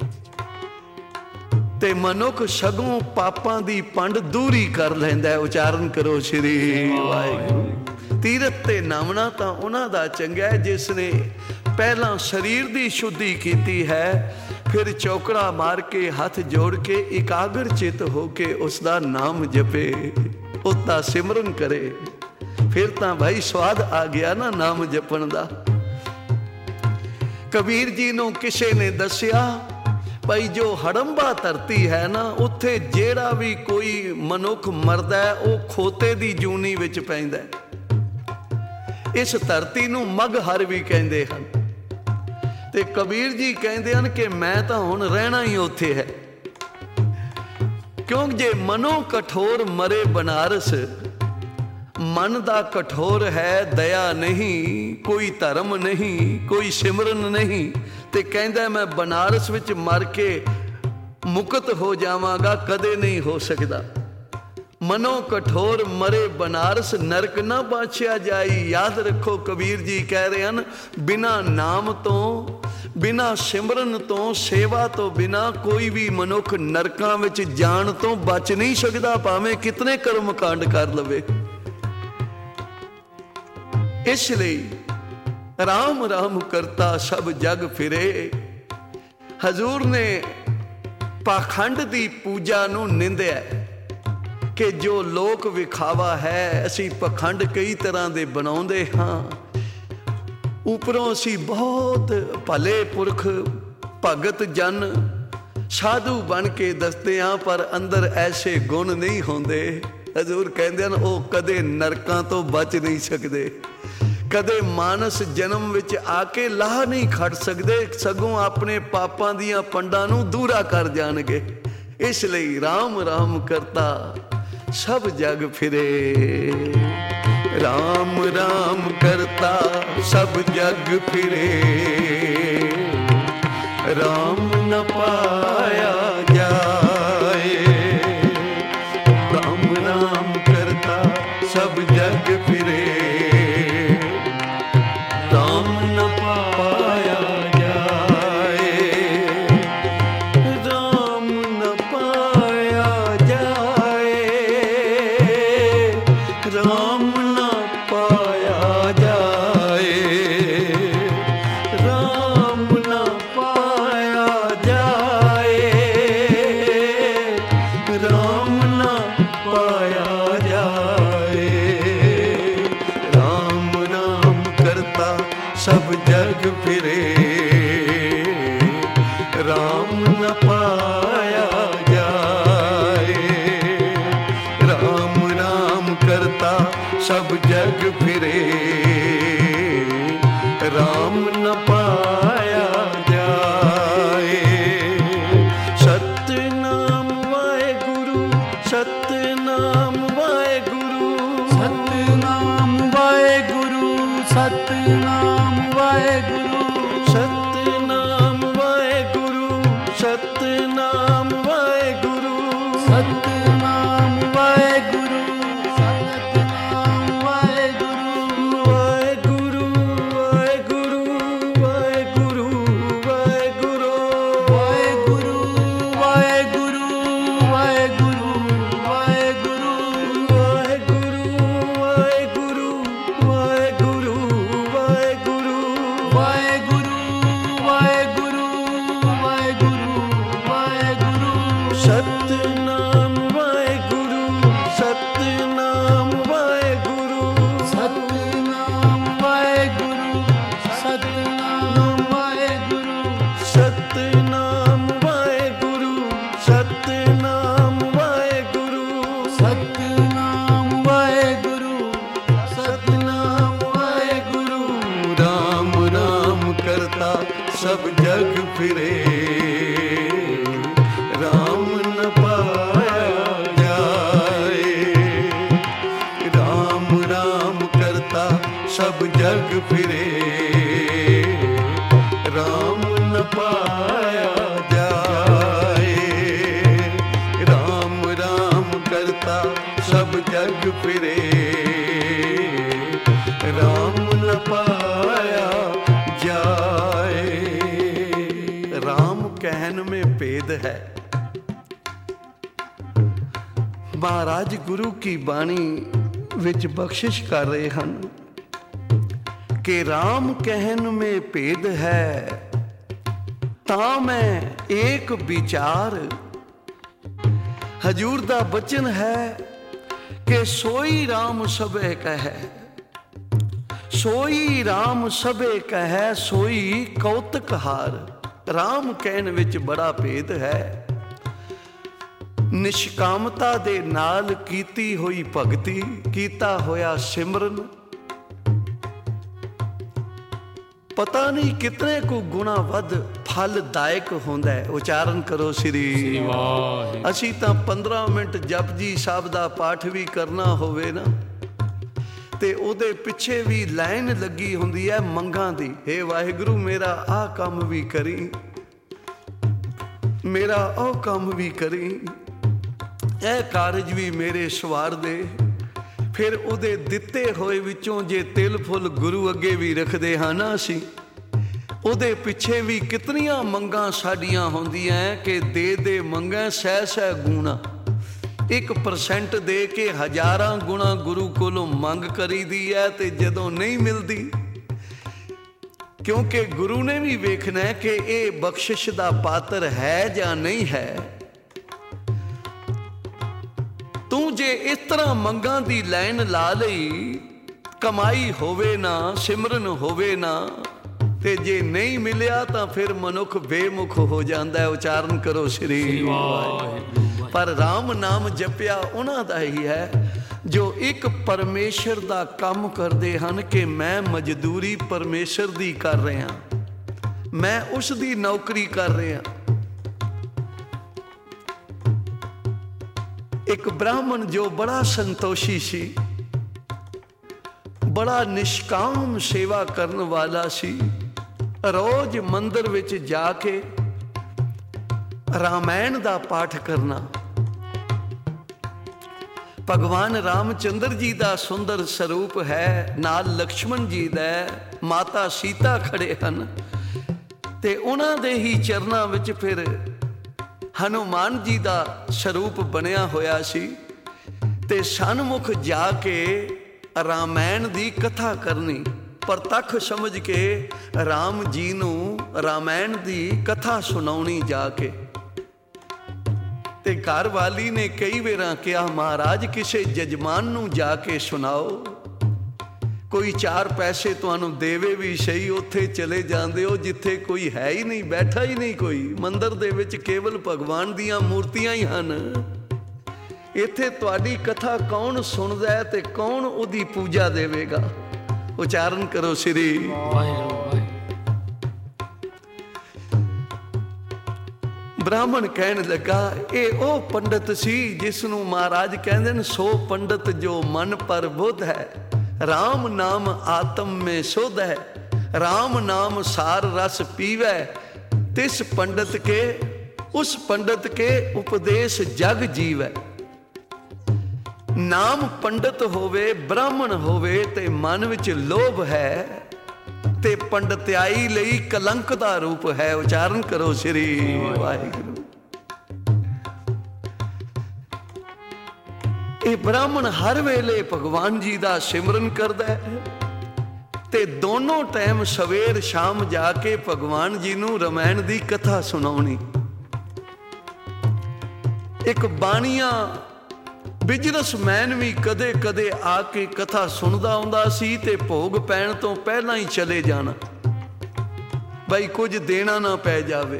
ਤੇ ਮਨੁੱਖ ਸਗੋਂ ਪਾਪਾਂ ਦੀ ਪੰਡ ਦੂਰੀ ਕਰ ਲੈਂਦਾ। ਉਚਾਰਨ ਕਰੋ ਸ਼੍ਰੀ ਵਾਹਿਗੁਰੂ। ਤੀਰਥ ਤੇ ਨਾਮਣਾ ਤਾਂ ਉਹਨਾਂ ਦਾ ਚੰਗਾ ਹੈ ਜਿਸ ਨੇ ਪਹਿਲਾਂ ਸਰੀਰ ਦੀ ਸ਼ੁੱਧੀ ਕੀਤੀ ਹੈ, ਫਿਰ ਚੌਕੜਾ ਮਾਰ ਕੇ ਹੱਥ ਜੋੜ ਕੇ ਇਕਾਗਰ ਚਿੱਤ ਹੋ ਕੇ ਉਸ ਦਾ ਨਾਮ ਜਪੇ, ਉਸਦਾ ਸਿਮਰਨ ਕਰੇ। ਫਿਰ ਤਾਂ ਭਾਈ ਸਵਾਦ ਆ ਗਿਆ ਨਾ ਨਾਮ ਜਪਣ ਦਾ। ਕਬੀਰ ਜੀ ਨੂੰ ਕਿਸੇ ਨੇ ਦੱਸਿਆ ਭਾਈ ਜੋ ਹੜੰਬਾ ਧਰਤੀ ਹੈ ਨਾ, ਉੱਥੇ ਜਿਹੜਾ ਵੀ ਕੋਈ ਮਨੁੱਖ ਮਰਦਾ ਹੈ ਉਹ ਖੋਤੇ ਦੀ ਜੂਨੀ ਵਿੱਚ ਪੈਂਦਾ। ਇਸ ਧਰਤੀ ਨੂੰ ਮਗਹਰ ਵੀ ਕਹਿੰਦੇ ਹਨ। ਤੇ ਕਬੀਰ ਜੀ ਕਹਿੰਦੇ ਹਨ ਕਿ ਮੈਂ ਤਾਂ ਹੁਣ ਰਹਿਣਾ ਹੀ ਉੱਥੇ ਹੈ, ਕਿਉਂਕਿ ਜੇ ਮਨੋਂ ਕਠੋਰ ਮਰੇ ਬਨਾਰਸ, ਮਨ ਦਾ ਕਠੋਰ ਹੈ, ਦਇਆ ਨਹੀਂ, ਕੋਈ ਧਰਮ ਨਹੀਂ, ਕੋਈ ਸਿਮਰਨ ਨਹੀਂ, ਤੇ ਕਹਿੰਦਾ ਮੈਂ ਬਨਾਰਸ ਵਿੱਚ ਮਰ ਕੇ ਮੁਕਤ ਹੋ ਜਾਵਾਂਗਾ, ਕਦੇ ਨਹੀਂ ਹੋ ਸਕਦਾ। ਮਨੋਂ ਕਠੋਰ ਮਰੇ ਬਨਾਰਸ, ਨਰਕ ਨਾ ਬਾਛਿਆ ਜਾਈ। ਯਾਦ ਰੱਖੋ, ਕਬੀਰ ਜੀ ਕਹਿ ਰਹੇ ਹਨ, ਬਿਨਾਂ ਨਾਮ ਤੋਂ, ਬਿਨਾਂ ਸਿਮਰਨ ਤੋਂ, ਸੇਵਾ ਤੋਂ ਬਿਨਾਂ ਕੋਈ ਵੀ ਮਨੁੱਖ ਨਰਕਾਂ ਵਿੱਚ ਜਾਣ ਤੋਂ ਬਚ ਨਹੀਂ ਸਕਦਾ, ਭਾਵੇਂ ਕਿਤਨੇ ਕਰਮ ਕਾਂਡ ਕਰ ਲਵੇ। ਇਸ ਲਈ ਰਾਮ ਰਾਮ ਕਰਤਾ ਸਭ ਜਗ ਫਿਰੇ। ਹਜ਼ੂਰ ਨੇ ਪਾਖੰਡ ਦੀ ਪੂਜਾ ਨੂੰ ਨਿੰਦਿਆ ਕਿ ਜੋ ਲੋਕ ਵਿਖਾਵਾ ਹੈ, ਅਸੀਂ ਪਖੰਡ ਕਈ ਤਰ੍ਹਾਂ ਦੇ ਬਣਾਉਂਦੇ ਹਾਂ। ਉੱਪਰੋਂ ਅਸੀਂ ਬਹੁਤ ਭਲੇ ਪੁਰਖ, ਭਗਤ ਜਨ, ਸਾਧੂ ਬਣ ਕੇ ਦੱਸਦੇ ਹਾਂ, ਪਰ ਅੰਦਰ ਐਸੇ ਗੁਣ ਨਹੀਂ ਹੁੰਦੇ। ਹਜ਼ੂਰ ਕਹਿੰਦੇ ਹਨ ਉਹ ਕਦੇ ਨਰਕਾਂ ਤੋਂ ਬਚ ਨਹੀਂ ਸਕਦੇ, ਕਦੇ ਮਾਨਸ ਜਨਮ ਵਿੱਚ ਆ ਕੇ ਲਾਹ ਨਹੀਂ ਖੱਟ ਸਕਦੇ, ਸਗੋਂ ਆਪਣੇ ਪਾਪਾਂ ਦੀਆਂ ਪੰਡਾਂ ਨੂੰ ਦੂਰਾ ਕਰ ਜਾਣਗੇ। ਇਸ ਲਈ ਰਾਮ ਰਾਮ ਕਰਤਾ ਸਭ ਜਗ ਫਿਰੇ। ਰਾਮ ਰਾਮ ਕਰਤਾ ਸਭ ਜਗ ਫਿਰੇ, ਰਾਮ ਨ ਪਾਇਆ ਜਾਏ। ਰਾਮ ਰਾਮ ਕਰਤਾ ਸਭ ਜਗ ਫਿਰੇ, ਰਾਮ ਨ ਪਾਇਆ ਜਾਏ। ਰਾਮ ਨ ਪਾਇਆ ਜਾਏ, ਰਾਮ ਨ ਪਾਇਆ ਜਾਏ, ਰਾਮ ਨ ਪਾਇਆ ਜਾਏ, ਰਾਮ ਨ ਪਾਇਆ ਜਾਏ। ਰਾਮ ਰਾਮ ਕਰਤਾ ਸਭ ਜਗ ਫਿਰੇ, ਰਾਮ ਨ ਪਾਇਆ ਜਾਏ। ਰਾਮ ਰਾਮ ਕਰਤਾ ਸਭ ਜਗ ਫਿਰੇ, ਰਾਮ ਨ ਪਾਇਆ ਜਾਏ। ਸਤਿਨਾਮ ਵਾਹਿਗੁਰੂ, ਸਤਿਨਾਮ ਵਾਹਿਗੁਰੂ, ਸਤਿਨਾਮ ਵਾਹਿਗੁਰੂ, ਸਤਿਨਾਮ ਵਾਹਿਗੁਰੂ, ਸਤਿਨਾਮ ਵਾਹਿਗੁਰੂ, ਸਤਿਨਾਮ ਵਾਹਿਗੁਰੂ, ਸਤਿਨਾਮ ਵਾਹਿਗੁਰੂ, ਸਤਿਨਾਮ ਵਾਹਿਗੁਰੂ, ਵਾਹਿਗੁਰੂ ਵਾਹਿਗੁਰੂ ਵਾਹਿਗੁਰੂ ਵਾਹਿਗੁਰੂ, ਵਾਹਿਗੁਰੂ ਵਾਹਿਗੁਰੂ ਵਾਹਿਗੁਰੂ, ਵਾਹਿਗੁਰੂ ਵਾਹਿਗੁਰੂ ਵਾਹਿਗੁਰੂ ਵਾਹਿਗੁਰੂ, ਵਾਹਿਗੁਰੂ ਵਾਹਿਗੁਰੂ ਵਾਹਿਗੁਰੂ ਵਾਹਿਗੁਰੂ, ਵਾਹਿਗੁਰੂ ਸਤਿਨਾਮ ਵਾਹਿਗੁਰੂ, ਸਤਿਨਾਮ ਵਾਹਿਗੁਰੂ, ਸਤਿਨਾਮ ਵਾਹਿਗੁਰੂ, ਸਤਿਨਾਮ ਵਾਹਿਗੁਰੂ, ਸਤਿਨਾਮ ਵਾਹਿਗੁਰੂ, ਸਤਿਨਾਮ ਵਾਹਿਗੁਰੂ, ਸਤਿਨਾਮ ਵਾਹਿਗੁਰੂ, ਸਤਿਨਾਮ ਵਾਹਿਗੁਰੂ। ਰਾਮ ਰਾਮ ਕਰਤਾ ਸਭ ਜਗ ਫਿਰੇ, ਰਾਮ ਨ ਪਾਇਆ ਜਾਏ। ਰਾਮ ਰਾਮ ਕਰਤਾ ਸਭ ਜਗ ਫਿਰੇ, ਰਾਮ ਨ ਪਾਇਆ ਜਾਏ। ਰਾਮ ਰਾਮ ਕਰਤਾ ਸਭ ਜਗ ਫਿਰੇ, ਰਾਮ ਨ ਪਾਇਆ ਜਾਏ। ਰਾਮ ਕਹਿਣ में भेद है। ਮਹਾਰਾਜ ਗੁਰੂ ਕੀ ਬਾਣੀ ਵਿੱਚ ਬਖਸ਼ਿਸ਼ ਕਰ ਰਹੇ ਹਨ ਕਿ ਰਾਮ ਕਹਿਣ में भेद है, ਤਾਂ ਮੈਂ ਏਕ ਵਿਚਾਰ। ਹਜੂਰ ਦਾ ਬਚਨ ਹੈ ਕਿ ਸੋਈ ਰਾਮ ਸਭੇ ਕਹੈ, ਸੋਈ ਰਾਮ ਸਭੇ ਕਹੈ, ਸੋਈ ਕੌਤਕ ਹਾਰ। ਰਾਮ ਕਹਿਣ ਵਿੱਚ ਬੜਾ ਭੇਦ ਹੈ। ਨਿਸ਼ਕਾਮਤਾ ਦੇ ਨਾਲ ਕੀਤੀ ਹੋਈ ਭਗਤੀ, ਕੀਤਾ ਹੋਇਆ ਸਿਮਰਨ, ਪਤਾ ਨਹੀਂ ਕਿਤਨੇ ਕੁ ਗੁਣਾ ਵੱਧ ਫਲਦਾਇਕ ਹੁੰਦਾ ਹੈ। ਉਚਾਰਨ ਕਰੋ ਸ੍ਰੀ ਵਾਹਿਗੁਰੂ। ਅਸੀਂ ਤਾਂ ਪੰਦਰਾਂ ਮਿੰਟ ਜਪਜੀ ਸਾਹਿਬ ਦਾ ਪਾਠ ਵੀ ਕਰਨਾ ਹੋਵੇ ਨਾ, ਤੇ ਉਹਦੇ ਪਿੱਛੇ ਵੀ ਲਾਈਨ ਲੱਗੀ ਹੁੰਦੀ ਹੈ ਮੰਗਾਂ ਦੀ। ਹੇ ਵਾਹਿਗੁਰੂ, ਮੇਰਾ ਆਹ ਕੰਮ ਵੀ ਕਰੀ, ਮੇਰਾ ਉਹ ਕੰਮ ਵੀ ਕਰੀ, ਇਹ ਕਾਰਜ ਵੀ ਮੇਰੇ ਸਵਾਰ ਦੇ। ਫਿਰ ਉਹਦੇ ਦਿੱਤੇ ਹੋਏ ਵਿੱਚੋਂ ਜੇ ਤਿਲ ਫੁੱਲ ਗੁਰੂ ਅੱਗੇ ਵੀ ਰੱਖਦੇ ਹਾਂ ਨਾ ਅਸੀਂ, ਉਹਦੇ ਪਿੱਛੇ ਵੀ ਕਿਤਨੀਆਂ ਮੰਗਾਂ ਸਾਡੀਆਂ ਹੁੰਦੀਆਂ ਕਿ ਦੇ ਦੇ ਮੰਗਾਂ ਸਹਿ ਸਹਿ ਗੁਣਾ। ਇੱਕ ਪਰਸੈਂਟ ਦੇ ਕੇ ਹਜ਼ਾਰਾਂ ਗੁਣਾ ਗੁਰੂ ਕੋਲੋਂ ਮੰਗ ਕਰੀਦੀ ਹੈ, ਤੇ ਜਦੋਂ ਨਹੀਂ ਮਿਲਦੀ, ਕਿਉਂਕਿ ਗੁਰੂ ਨੇ ਵੀ ਵੇਖਣਾ ਕਿ ਇਹ ਬਖਸ਼ਿਸ਼ ਦਾ ਪਾਤਰ ਹੈ ਜਾਂ ਨਹੀਂ ਹੈ। ਤੂੰ ਜੇ ਇਸ ਤਰ੍ਹਾਂ ਮੰਗਾਂ ਦੀ ਲਾਈਨ ਲਾ ਲਈ, ਕਮਾਈ ਹੋਵੇ ਨਾ, ਸਿਮਰਨ ਹੋਵੇ ਨਾ, ਤੇ ਜੇ ਨਹੀਂ ਮਿਲਿਆ ਤਾਂ ਫਿਰ ਮਨੁੱਖ ਬੇਮੁਖ ਹੋ ਜਾਂਦਾ ਹੈ। ਉਚਾਰਨ ਕਰੋ ਸ੍ਰੀ ਵਾਹਿਗੁਰੂ। ਪਰ ਰਾਮ ਨਾਮ ਜਪਿਆ ਉਹਨਾਂ ਦਾ ਹੀ ਹੈ ਜੋ ਇੱਕ ਪਰਮੇਸ਼ਰ ਦਾ ਕੰਮ ਕਰਦੇ ਹਨ ਕਿ ਮੈਂ ਮਜ਼ਦੂਰੀ ਪਰਮੇਸ਼ਰ ਦੀ ਕਰ ਰਿਹਾ, ਮੈਂ ਉਸ ਦੀ ਨੌਕਰੀ ਕਰ ਰਿਹਾ। ਇੱਕ ਬ੍ਰਾਹਮਣ ਜੋ ਬੜਾ ਸੰਤੋਸ਼ੀ ਸੀ, ਬੜਾ ਨਿਸ਼ਕਾਮ ਸੇਵਾ ਕਰਨ ਵਾਲਾ ਸੀ, ਰੋਜ਼ ਮੰਦਰ ਵਿੱਚ ਜਾ ਕੇ ਰਾਮਾਇਣ ਦਾ ਪਾਠ ਕਰਨਾ। ਭਗਵਾਨ ਰਾਮਚੰਦਰ ਜੀ ਦਾ ਸੁੰਦਰ ਸਰੂਪ ਹੈ, ਨਾਲ ਲਕਸ਼ਮਣ ਜੀ ਦਾ, ਮਾਤਾ ਸੀਤਾ ਖੜੇ ਹਨ, ਤੇ ਉਹਨਾਂ ਦੇ ਹੀ ਚਰਨਾਂ ਵਿੱਚ ਫਿਰ ਹਨੂਮਾਨ ਜੀ ਦਾ ਸਰੂਪ ਬਣਿਆ ਹੋਇਆ ਸੀ। ਤੇ ਸਨਮੁਖ ਜਾ ਕੇ ਰਾਮਾਇਣ ਦੀ ਕਥਾ ਕਰਨੀ, ਪ੍ਰਤੱਖ ਸਮਝ ਕੇ ਰਾਮ ਜੀ ਨੂੰ ਰਾਮਾਇਣ ਦੀ ਕਥਾ ਸੁਣਾਉਣੀ ਜਾ ਕੇ। ਤੇ ਘਰ ਵਾਲੀ ਨੇ ਕਈ ਵਾਰਾਂ ਕਿਹਾ, ਮਹਾਰਾਜ ਕਿਸੇ ਜਜਮਾਨ ਨੂੰ ਜਾ ਕੇ ਸੁਣਾਓ, ਕੋਈ ਚਾਰ ਪੈਸੇ ਤੁਹਾਨੂੰ ਦੇਵੇ ਵੀ ਸਹੀ। ਉੱਥੇ ਚਲੇ ਜਾਂਦੇ ਹੋ ਜਿੱਥੇ ਕੋਈ ਹੈ ਹੀ ਨਹੀਂ, ਬੈਠਾ ਹੀ ਨਹੀਂ ਕੋਈ, ਮੰਦਰ ਦੇ ਵਿੱਚ ਕੇਵਲ ਭਗਵਾਨ ਦੀਆਂ ਮੂਰਤੀਆਂ ਹੀ ਹਨ। ਇੱਥੇ ਤੁਹਾਡੀ ਕਥਾ ਕੌਣ ਸੁਣਦਾ ਹੈ ਤੇ ਕੌਣ ਉਹਦੀ ਪੂਜਾ ਦੇਵੇਗਾ? ਉਚਾਰਨ ਕਰੋ ਸ੍ਰੀ ਵਾਹਿਗੁਰੂ। ਬ੍ਰਾਹਮਣ ਕਹਿਣ ਲੱਗਾ, ਇਹ ਉਹ ਪੰਡਤ ਸੀ ਜਿਸ ਨੂੰ ਮਹਾਰਾਜ ਕਹਿੰਦੇ ਨੇ, ਸੋ ਪੰਡਤ ਜੋ ਮਨ ਪਰ ਬੁੱਧ ਹੈ, ਰਾਮ ਨਾਮ ਆਤਮ ਮੇ ਸੁਧ ਹੈ, ਰਾਮ ਨਾਮ ਸਾਰ ਰਸ ਪੀਵੈ, ਤਿਸ ਪੰਡਤ ਕੇ ਉਸ ਪੰਡਤ ਕੇ ਉਪਦੇਸ਼ ਜਗ ਜੀਵੈ। ਨਾਮ ਪੰਡਤ ਹੋਵੇ, ਬ੍ਰਾਹਮਣ ਹੋਵੇ, ਤੇ ਮਨ ਵਿੱਚ ਲੋਭ ਹੈ ਤੇ ਪੰਡਿਤਿਆਈ ਲਈ ਕਲੰਕ ਦਾ ਰੂਪ ਹੈ। ਉਚਾਰਨ ਕਰੋ ਸ੍ਰੀ ਵਾਹਿਗੁਰੂ। ਇਹ ਬ੍ਰਾਹਮਣ ਹਰ ਵੇਲੇ ਭਗਵਾਨ ਜੀ ਦਾ ਸਿਮਰਨ ਕਰਦਾ ਹੈ, ਤੇ ਦੋਨੋਂ ਟਾਈਮ ਸਵੇਰ ਸ਼ਾਮ ਜਾ ਕੇ ਭਗਵਾਨ ਜੀ ਨੂੰ ਰਾਮਾਇਣ ਦੀ ਕਥਾ ਸੁਣਾਉਣੀ। ਇੱਕ ਬਾਣੀਆ ਬਿਜ਼ਨਸਮੈਨ ਵੀ ਕਦੇ ਕਦੇ ਆ ਕੇ ਕਥਾ ਸੁਣਦਾ ਆਉਂਦਾ ਸੀ, ਤੇ ਭੋਗ ਪੈਣ ਤੋਂ ਪਹਿਲਾਂ ਹੀ ਚਲੇ ਜਾਣਾ, ਬਈ ਕੁਝ ਦੇਣਾ ਨਾ ਪੈ ਜਾਵੇ।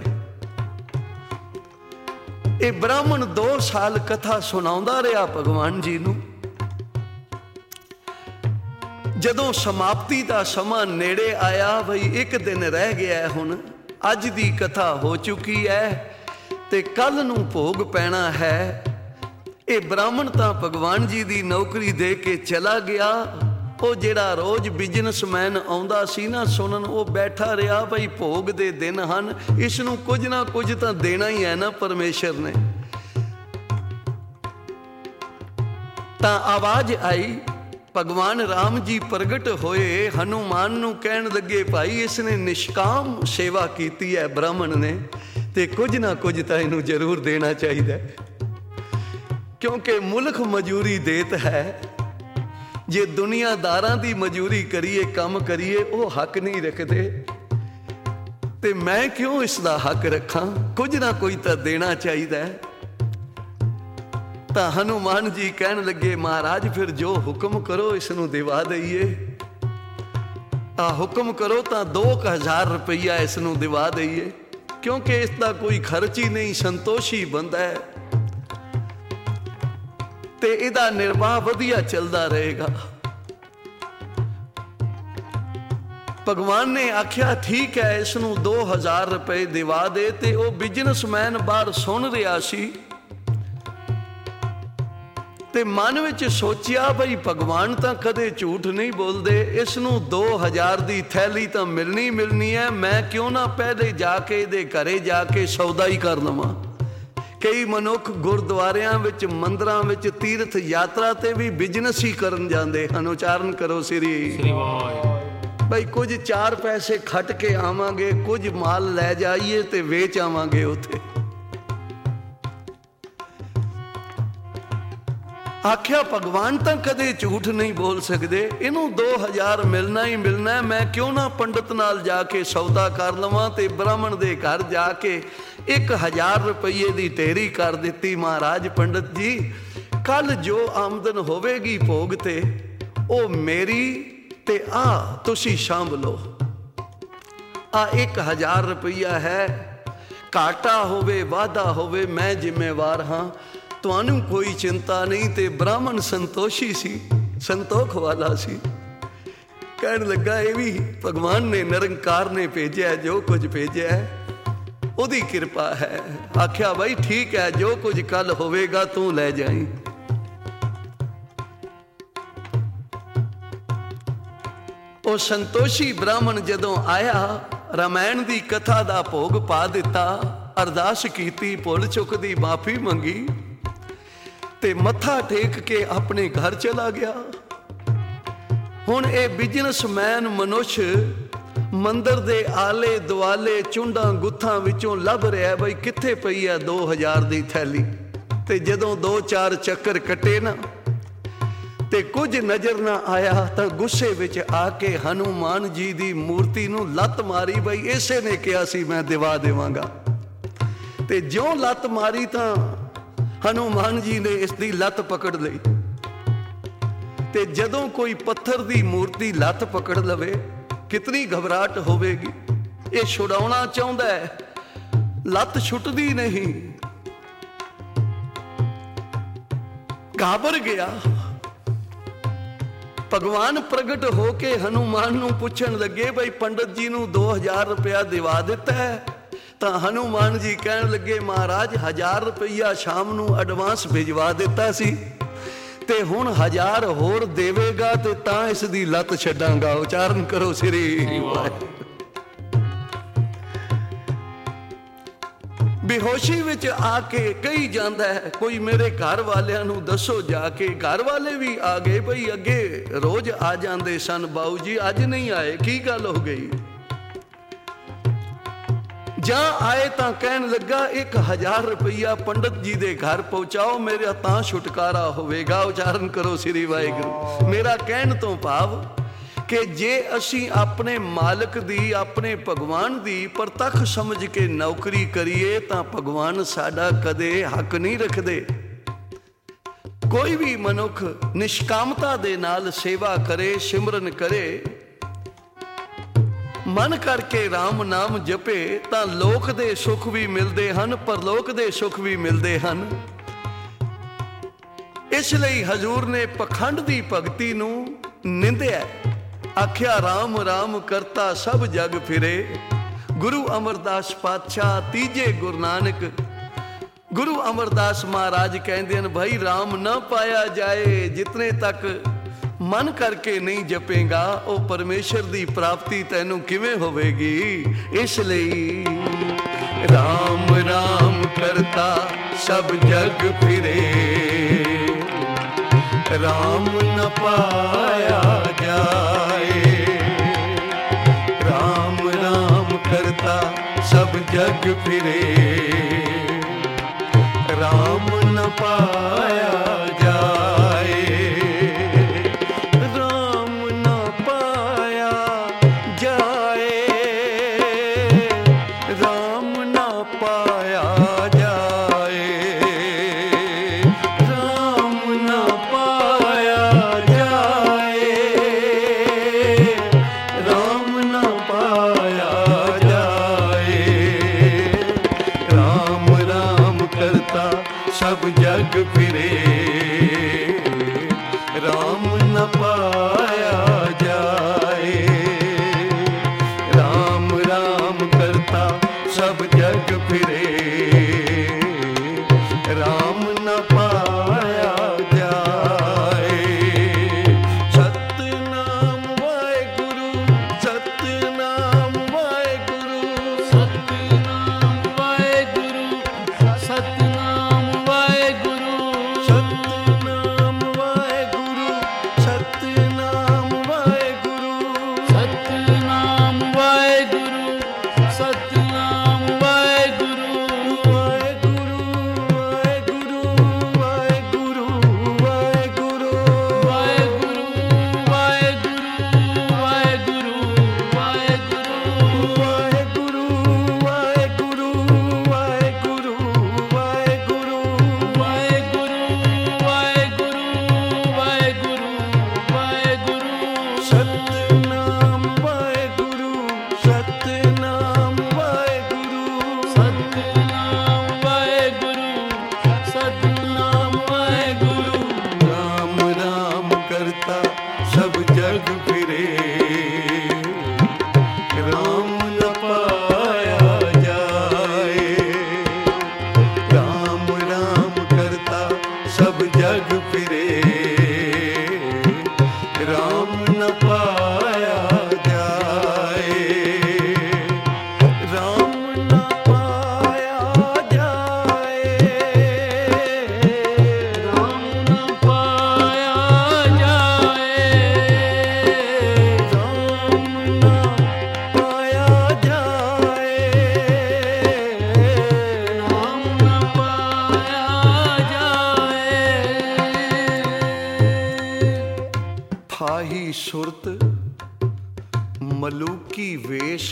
ਇਹ ਬ੍ਰਾਹਮਣ ਦੋ ਸਾਲ ਕਥਾ ਸੁਣਾਉਂਦਾ ਰਿਹਾ ਭਗਵਾਨ ਜੀ ਨੂੰ। ਜਦੋਂ ਸਮਾਪਤੀ ਦਾ ਸਮਾਂ ਨੇੜੇ ਆਇਆ, ਬਈ ਇੱਕ ਦਿਨ ਰਹਿ ਗਿਆ, ਹੁਣ ਅੱਜ ਦੀ ਕਥਾ ਹੋ ਚੁੱਕੀ ਹੈ ਤੇ ਕੱਲ ਨੂੰ ਭੋਗ ਪੈਣਾ ਹੈ। ਇਹ ਬ੍ਰਾਹਮਣ ਤਾਂ ਭਗਵਾਨ ਜੀ ਦੀ ਨੌਕਰੀ ਦੇ ਕੇ ਚਲਾ ਗਿਆ। ਉਹ ਜਿਹੜਾ ਰੋਜ਼ ਬਿਜ਼ਨਸਮੈਨ ਆਉਂਦਾ ਸੀ ਨਾ ਸੁਣਨ, ਉਹ ਬੈਠਾ ਰਿਹਾ, ਬਈ ਭੋਗ ਦੇ ਦਿਨ ਹਨ, ਇਸ ਨੂੰ ਕੁਝ ਨਾ ਕੁਝ ਤਾਂ ਦੇਣਾ ਹੀ ਹੈ ਨਾ ਪਰਮੇਸ਼ਰ ਨੇ। ਤਾਂ ਆਵਾਜ਼ ਆਈ, ਭਗਵਾਨ ਰਾਮ ਜੀ ਪ੍ਰਗਟ ਹੋਏ, ਹਨੂਮਾਨ ਨੂੰ ਕਹਿਣ ਲੱਗੇ, ਭਾਈ ਇਸਨੇ ਨਿਸ਼ਕਾਮ ਸੇਵਾ ਕੀਤੀ ਹੈ ਬ੍ਰਾਹਮਣ ਨੇ, ਤੇ ਕੁਝ ਨਾ ਕੁਝ ਤਾਂ ਇਹਨੂੰ ਜ਼ਰੂਰ ਦੇਣਾ ਚਾਹੀਦਾ, ਕਿਉਂਕਿ ਮੁਲਕ ਮਜ਼ਦੂਰੀ ਦੇਤ ਹੈ। ਜੇ ਦੁਨੀਆਦਾਰਾਂ ਦੀ ਮਜ਼ਦੂਰੀ ਕਰੀਏ, ਕੰਮ ਕਰੀਏ, ਉਹ ਹੱਕ ਨਹੀਂ ਰੱਖਦੇ, ਤੇ ਮੈਂ ਕਿਉਂ ਇਸ ਦਾ ਹੱਕ ਰੱਖਾਂ? ਕੁਝ ਨਾ ਕੁਝ ਤਾਂ ਦੇਣਾ ਚਾਹੀਦਾ ਹੈ। ਤਾਂ ਹਨੂਮਾਨ ਜੀ ਕਹਿਣ ਲੱਗੇ, ਮਹਾਰਾਜ ਫਿਰ ਜੋ ਹੁਕਮ ਕਰੋ ਇਸ ਨੂੰ ਦਿਵਾ ਦਈਏ। ਆ ਹੁਕਮ ਕਰੋ ਤਾਂ ਦੋ ਕੁ ਹਜ਼ਾਰ ਰੁਪਈਆ ਇਸ ਨੂੰ ਦਿਵਾ ਦਈਏ। क्योंकि इसका कोई खर्च ही नहीं, संतोषी बंदा है ते इहदा निर्वाह वधिया चलदा रहेगा। भगवान ने आख्या ठीक है इसनूं दो हज़ार रुपए दिवा दे। ते वो बिजनेसमैन बाहर सुन रहा सी ते मन विच सोचिया बई भगवान तां कदे झूठ नहीं बोलदे, इसनूं दो हज़ार दी थैली तां मिलनी मिलनी है, मैं क्यों ना पहले जाके इहदे घरे जाके सौदा ही कर लवां। कई मनुख गुरुद्वारियां विच मंदिरां विच तीर्थ यात्रा ते भी बिजनेस ही करन जांदे हन। उचारण करो श्री भाई, कुछ चार पैसे खट के आवांगे, कुछ माल लै जाइए ते वेच आवांगे उत्थे। आख्या भगवान तां कदे झूठ नहीं बोल सकते, इनू दो हज़ार मिलना ही मिलना है, मैं क्यों ना पंडित नाल जाके सौदा कर लवां। ते ब्राह्मण दे घर जाके एक हज़ार रुपये दी ढेरी कर दिती। महाराज पंडित जी, कल जो आमदन होवेगी भोग ते ओ मेरी ते आ तुसी सांभ लो। आ एक हज़ार रुपया है, घाटा होवे वाधा होवे मैं जिम्मेवार हाँ, तुहानू कोई चिंता नहीं। ते ब्राह्मण संतोषी सी, संतोख वाला सी। कहन लगा ये भी भगवान ने निरंकार ने भेजा है, जो कुछ भेजा है ओदी कृपा है। आख्या भाई ठीक है, जो कुछ कल होवेगा तू ले जाई। ਉਹ संतोषी ब्राह्मण जदों आया, रामायण की कथा का भोग पा दिता, अरदास कीती, भुल चुक दी माफी मंगी ते मत्था टेक के अपने घर चला गया। हुण ये बिजनेसमैन मनुष्य मंदिर दे आले दुआले चुंडां गुत्थां विचों लभ रहा बई कित्थे पई है दो हज़ार दी थैली। ते जदों दो चार चक्कर कटे ना ते कुछ नज़र ना आया तो गुस्से विच आके हनुमान जी दी मूर्ति नूं लत मारी। बई इसे ने कहा सी मैं दिवा देवांगा। ते ज्यों लत मारी तो हनुमान जी ने इसकी लत पकड़ लई। ते जदों कोई पत्थर दी मूर्ति लत पकड़ लवे कितनी घबराहट होवेगी। ये छुड़ाउणा चाहुंदा है, लत छुटदी नहीं, घाबर गया। भगवान प्रगट होके हनुमान नूं पुछण लगे बई पंडित जी नूं दो हज़ार रुपया दिवा दिता है। तो हनुमान जी कहण लगे महाराज हज़ार रुपया शाम नूं एडवांस भिजवा दिता सी ते हुण हज़ार होर देवेगा ते तां इस दी लत छड्डांगा। उचारण करो श्री वाहिगुरू। बेहोशी विच आके कही जाता है कोई मेरे घर वालियां नूं दसो जाके। घर वाले भी आ गए, बई अगे रोज आ जाते सन बाऊ जी, अज नहीं आए, की गल हो गई। जा आए तां कहन लगा एक हज़ार रुपया पंडित जी दे घर पहुंचाओ, मेरा तां छुटकारा होवेगा। उचारण करो श्री वाहिगुरू। मेरा कहन तो भाव कि जे असी अपने मालिक दी अपने भगवान दी परतख समझ के नौकरी करिए तां भगवान साडा कदे हक नहीं रखदे। कोई भी मनुख निष्कामता दे नाल सेवा करे, सिमरन करे, मन करके राम नाम जपे तां लोक दे सुख भी मिलदे हन, परलोक दे सुख भी मिलदे हन। इसलिए हजूर ने पखंड दी भगती नूं निंदिया। आख्या राम राम करता सब जग फिरे। गुरु अमरदास पातशाह तीजे गुरु नानक गुरु अमरदास महाराज कहते हैं भाई राम न पाया जाए जितने तक मन करके नहीं जपेगा वो परमेश्वर की प्राप्ति तैनू किवें होवेगी। इसलिए राम राम करता सब जग फिरे, राम न पाया जाए। राम राम करता सब जग फिरे, राम न पाया जाए। राम न पाया जाए, राम न पाया जाए, राम न पाया जाए। जग फिरे, राम न पाया जाए। राम राम करता सब जग फिरे, राम न पाया जाए। राम न पाया जाए, राम न पाया जाए। राम न पाया जाए, राम न पाया जाए। फाही सुरत मलूकी वेश,